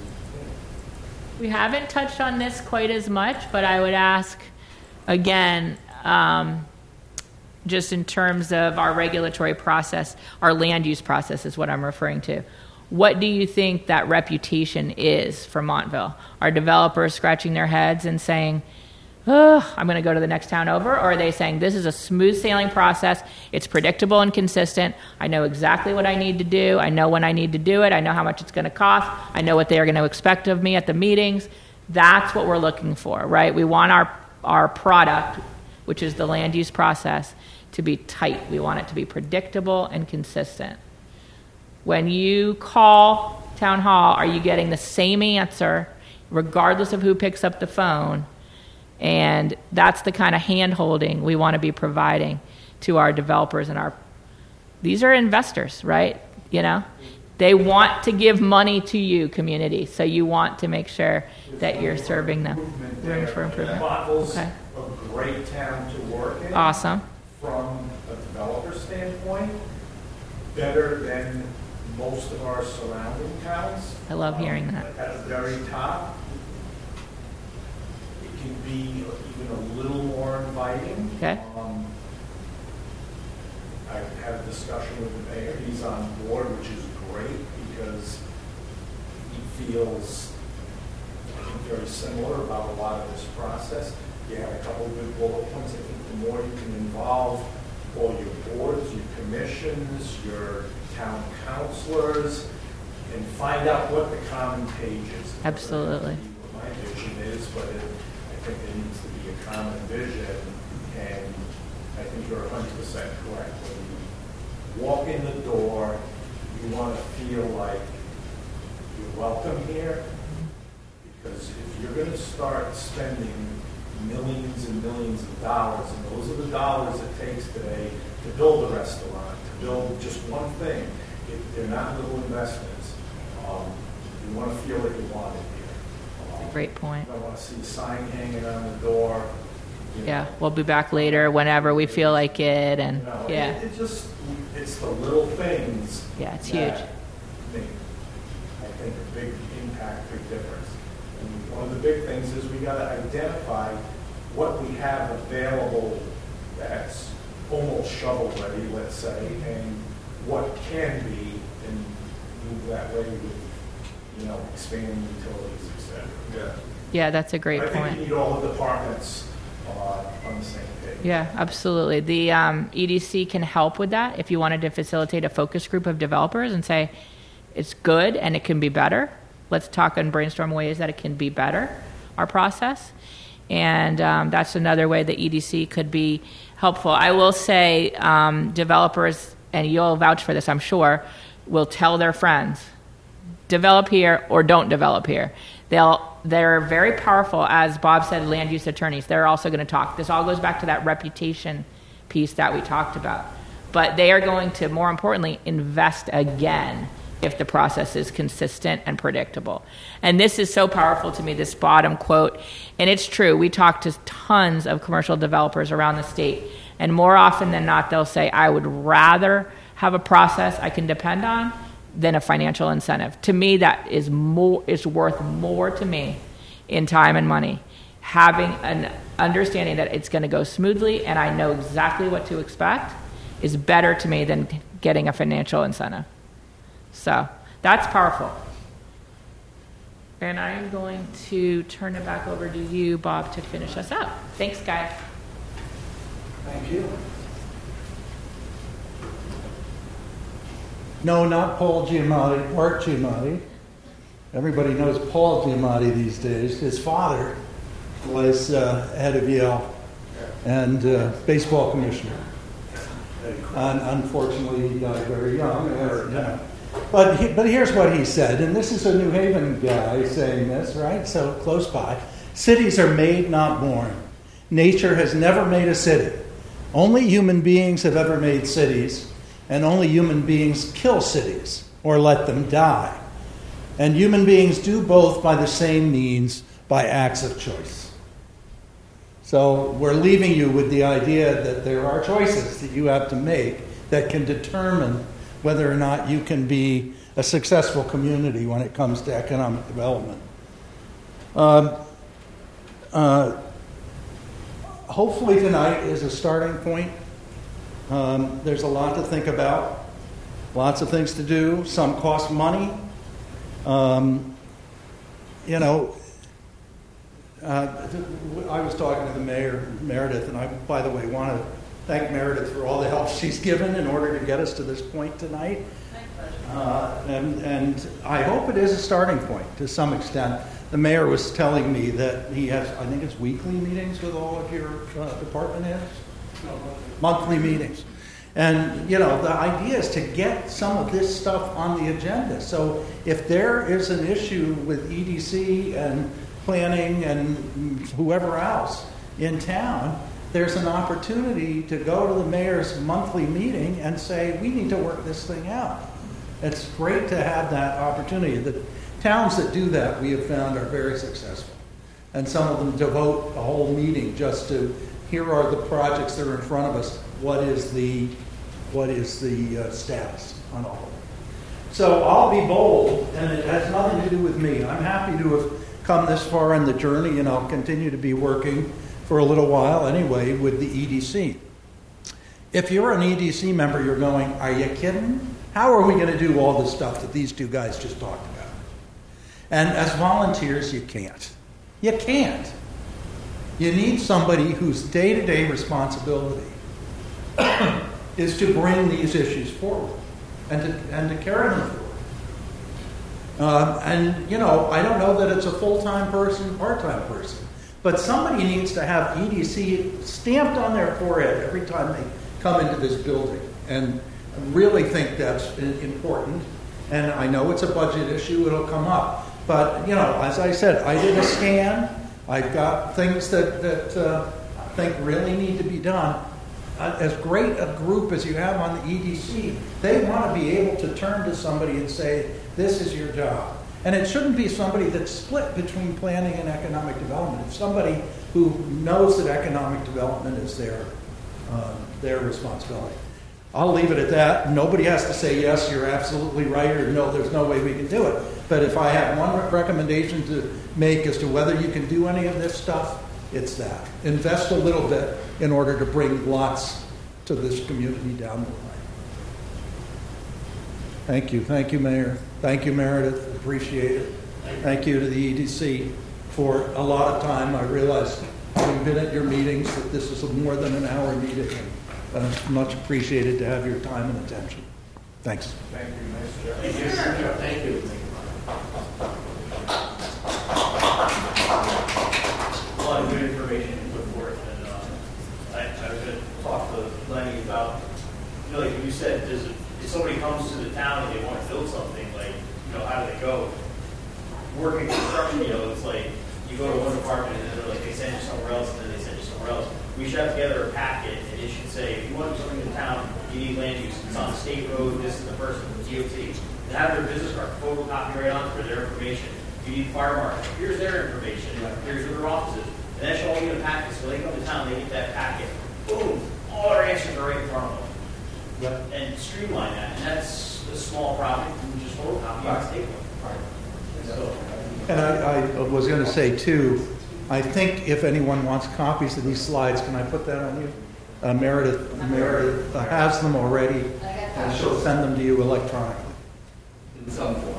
We haven't touched on this quite as much, but I would ask again, um, just in terms of our regulatory process, our land use process is what I'm referring to. What do you think that reputation is for Montville? Are developers scratching their heads and saying, oh, I'm going to go to the next town over? Or are they saying, this is a smooth sailing process, it's predictable and consistent, I know exactly what I need to do, I know when I need to do it, I know how much it's going to cost, I know what they are going to expect of me at the meetings. That's what we're looking for, right? We want our, our product, which is the land use process, to be tight. We want it to be predictable and consistent. When you call town hall, are you getting the same answer regardless of who picks up the phone? And that's the kind of hand-holding we want to be providing to our developers and our, these are investors, right? You know, they want to give money to you, community. So you want to make sure that you're serving them. Room for improvement. Montville's Okay. a great town to work in. Awesome. From a developer standpoint, better than most of our surrounding towns. I love hearing Um, that. At the very top, it can be even a little more inviting. Okay. Um, I had a discussion with the mayor. He's on board, which is great because he feels, I think, very similar about a lot of this process. You had a couple of good bullet points. I think the more you can involve all your boards, your commissions, your town councilors, and find out what the common page is. Absolutely. What my vision is, but it, I think there needs to be a common vision, and I think you're one hundred percent correct. When you walk in the door, you want to feel like you're welcome here, because if you're going to start spending millions and millions of dollars, and those are the dollars it takes today to build a restaurant, to build just one thing. If they're not little investments. Um, you want to feel like you want it here. Um, Great point. You don't want to see a sign hanging on the door. You Yeah, know, we'll be back later whenever we feel like it, and you know, yeah, It, it just, it's the little things. yeah, it's that huge. Make, I think, a big impact, big difference. And one of the big things is we got to identify what we have available that's almost shovel ready, let's say, and what can be, and move that way with, you know, expanding utilities, et cetera. Yeah. Yeah, that's a great I think point. you need all the departments uh, on the same page. Yeah, absolutely. The um, E D C can help with that if you wanted to facilitate a focus group of developers and say, it's good and it can be better. Let's talk and brainstorm ways that it can be better, our process. And um, that's another way the E D C could be helpful. I will say um, developers, and you'll vouch for this, I'm sure, will tell their friends, develop here or don't develop here. They'll, they're very powerful, as Bob said, land use attorneys. They're also going to talk. This all goes back to that reputation piece that we talked about. But they are going to, more importantly, invest again if the process is consistent and predictable. And this is so powerful to me, this bottom quote. And it's true. We talk to tons of commercial developers around the state. And more often than not, they'll say, I would rather have a process I can depend on than a financial incentive. To me, that is more is worth more to me in time and money. Having an understanding that it's going to go smoothly and I know exactly what to expect is better to me than getting a financial incentive. So that's powerful. And I'm going to turn it back over to you, Bob, to finish us up. Thanks, guys. Thank you. No, not Paul Giamatti, Art Giamatti. Everybody knows Paul Giamatti these days. His father was uh, head of Yale and uh, baseball commissioner. And unfortunately, he died very young. As, you know. But he, but here's what he said, and this is a New Haven guy saying this, right? So close by. Cities are made, not born. Nature has never made a city. Only human beings have ever made cities, and only human beings kill cities or let them die. And human beings do both by the same means, by acts of choice. So we're leaving you with the idea that there are choices that you have to make that can determine whether or not you can be a successful community when it comes to economic development. Um, uh, hopefully tonight is a starting point. Um, there's a lot to think about, lots of things to do. Some cost money. Um, you know, uh, I was talking to the mayor, Meredith, and I, by the way, want to thank Meredith for all the help she's given in order to get us to this point tonight. Uh, and, and I hope it is a starting point to some extent. The mayor was telling me that he has, I think it's weekly meetings with all of your uh, department heads? Monthly meetings. And, you know, the idea is to get some of this stuff on the agenda. So if there is an issue with E D C and planning and whoever else in town, there's an opportunity to go to the mayor's monthly meeting and say, we need to work this thing out. It's great to have that opportunity. The towns that do that, we have found, are very successful. And some of them devote a whole meeting just to, here are the projects that are in front of us. What is the, what is the uh, status on all of them? So I'll be bold, and it has nothing to do with me. I'm happy to have come this far in the journey, and I'll continue to be working for a little while anyway with the E D C. If you're an E D C member, you're going, are you kidding? How are we going to do all the stuff that these two guys just talked about? And as volunteers, you can't. You can't. You need somebody whose day-to-day responsibility is to bring these issues forward and to, and to carry them forward. Um, and, you know, I don't know that it's a full-time person, part-time person, but somebody needs to have E D C stamped on their forehead every time they come into this building. And I really think that's important. And I know it's a budget issue, it'll come up. But, you know, as I said, I did a scan. I've got things that, that uh, I think really need to be done. Uh, as great a group as you have on the E D C, they want to be able to turn to somebody and say, this is your job. And it shouldn't be somebody that's split between planning and economic development. It's somebody who knows that economic development is their, uh, their responsibility. I'll leave it at that. Nobody has to say, yes, you're absolutely right, or no, there's no way we can do it. But if I have one recommendation to make as to whether you can do any of this stuff, it's that. Invest a little bit in order to bring lots to this community down the line. Thank you. Thank you, Mayor. Thank you, Meredith. Appreciate it. Thank you to the E D C for a lot of time. I realize, having been at your meetings, that this is a more than an hour meeting. And uh, much appreciated to have your time and attention. Thanks. Thank you, nice job. Thank you. Thank you. A lot of good information to put forth, and uh, I, I was going to talk to Lenny about, you know, like you said, does it, if somebody comes to the town and they want to build something, like, you know, how do they go? Working construction, you know, it's like you go to one department and then they're like, they send you somewhere else, and then they send you somewhere else. We should have together a packet, and it should say, if you want to do something in town, you need land use. It's on the state road, this is the person, the D O T. And have their business card, photocopy right on for their information. If you need fire marshal, here's their information, here's where their office is. And that should all be in a packet, so they come to town, they get that packet. Boom, all our answers are right in front of them. Yep. And streamline that, and that's a small project, and just photocopy and state one. So, And I, I was going to say, too, I think if anyone wants copies of these slides, can I put that on you? Uh, Meredith, Meredith uh, has them already, and she'll send them to you electronically. In some form.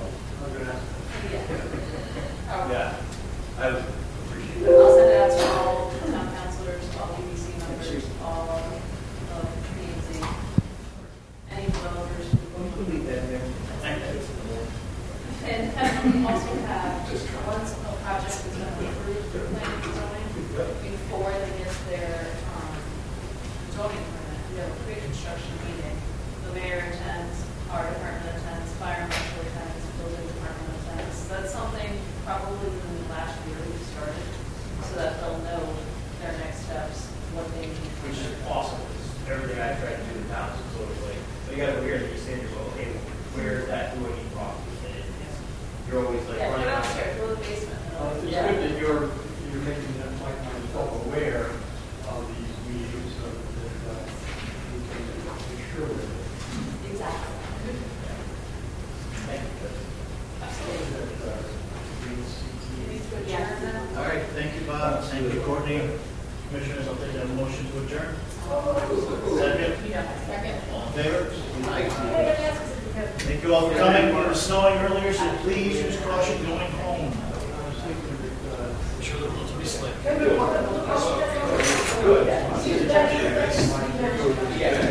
yeah, I would appreciate that. I'll send it out to all town councilors, all U B C members, all of P and Z, any developers. We'll leave that there. And and we also have, once a project is going to be approved for planning and zoning, before they get their um, zoning permit, we have a pre-construction meeting. The mayor attends, our department attends, fire marshal attends, building department attends. That's something probably within the last year we started, so that they'll know their next steps, what they need. Which is awesome, because everything I try to do in town is sort of like, so you got to hear that you say, well, okay, where is that, who I need property? And it- it's- You're always like Yeah, running they're out. upstairs, go to the basement. Uh, It's Yeah. good that you're, you're making them like myself aware of these meetings so that uh, we can ensure that. Exactly. voting commissioners, I'll take a motion to adjourn. Second? Second. All in favor? Thank you all for coming. It was snowing earlier, so please use caution going home. Sure the roads will be slick. Good.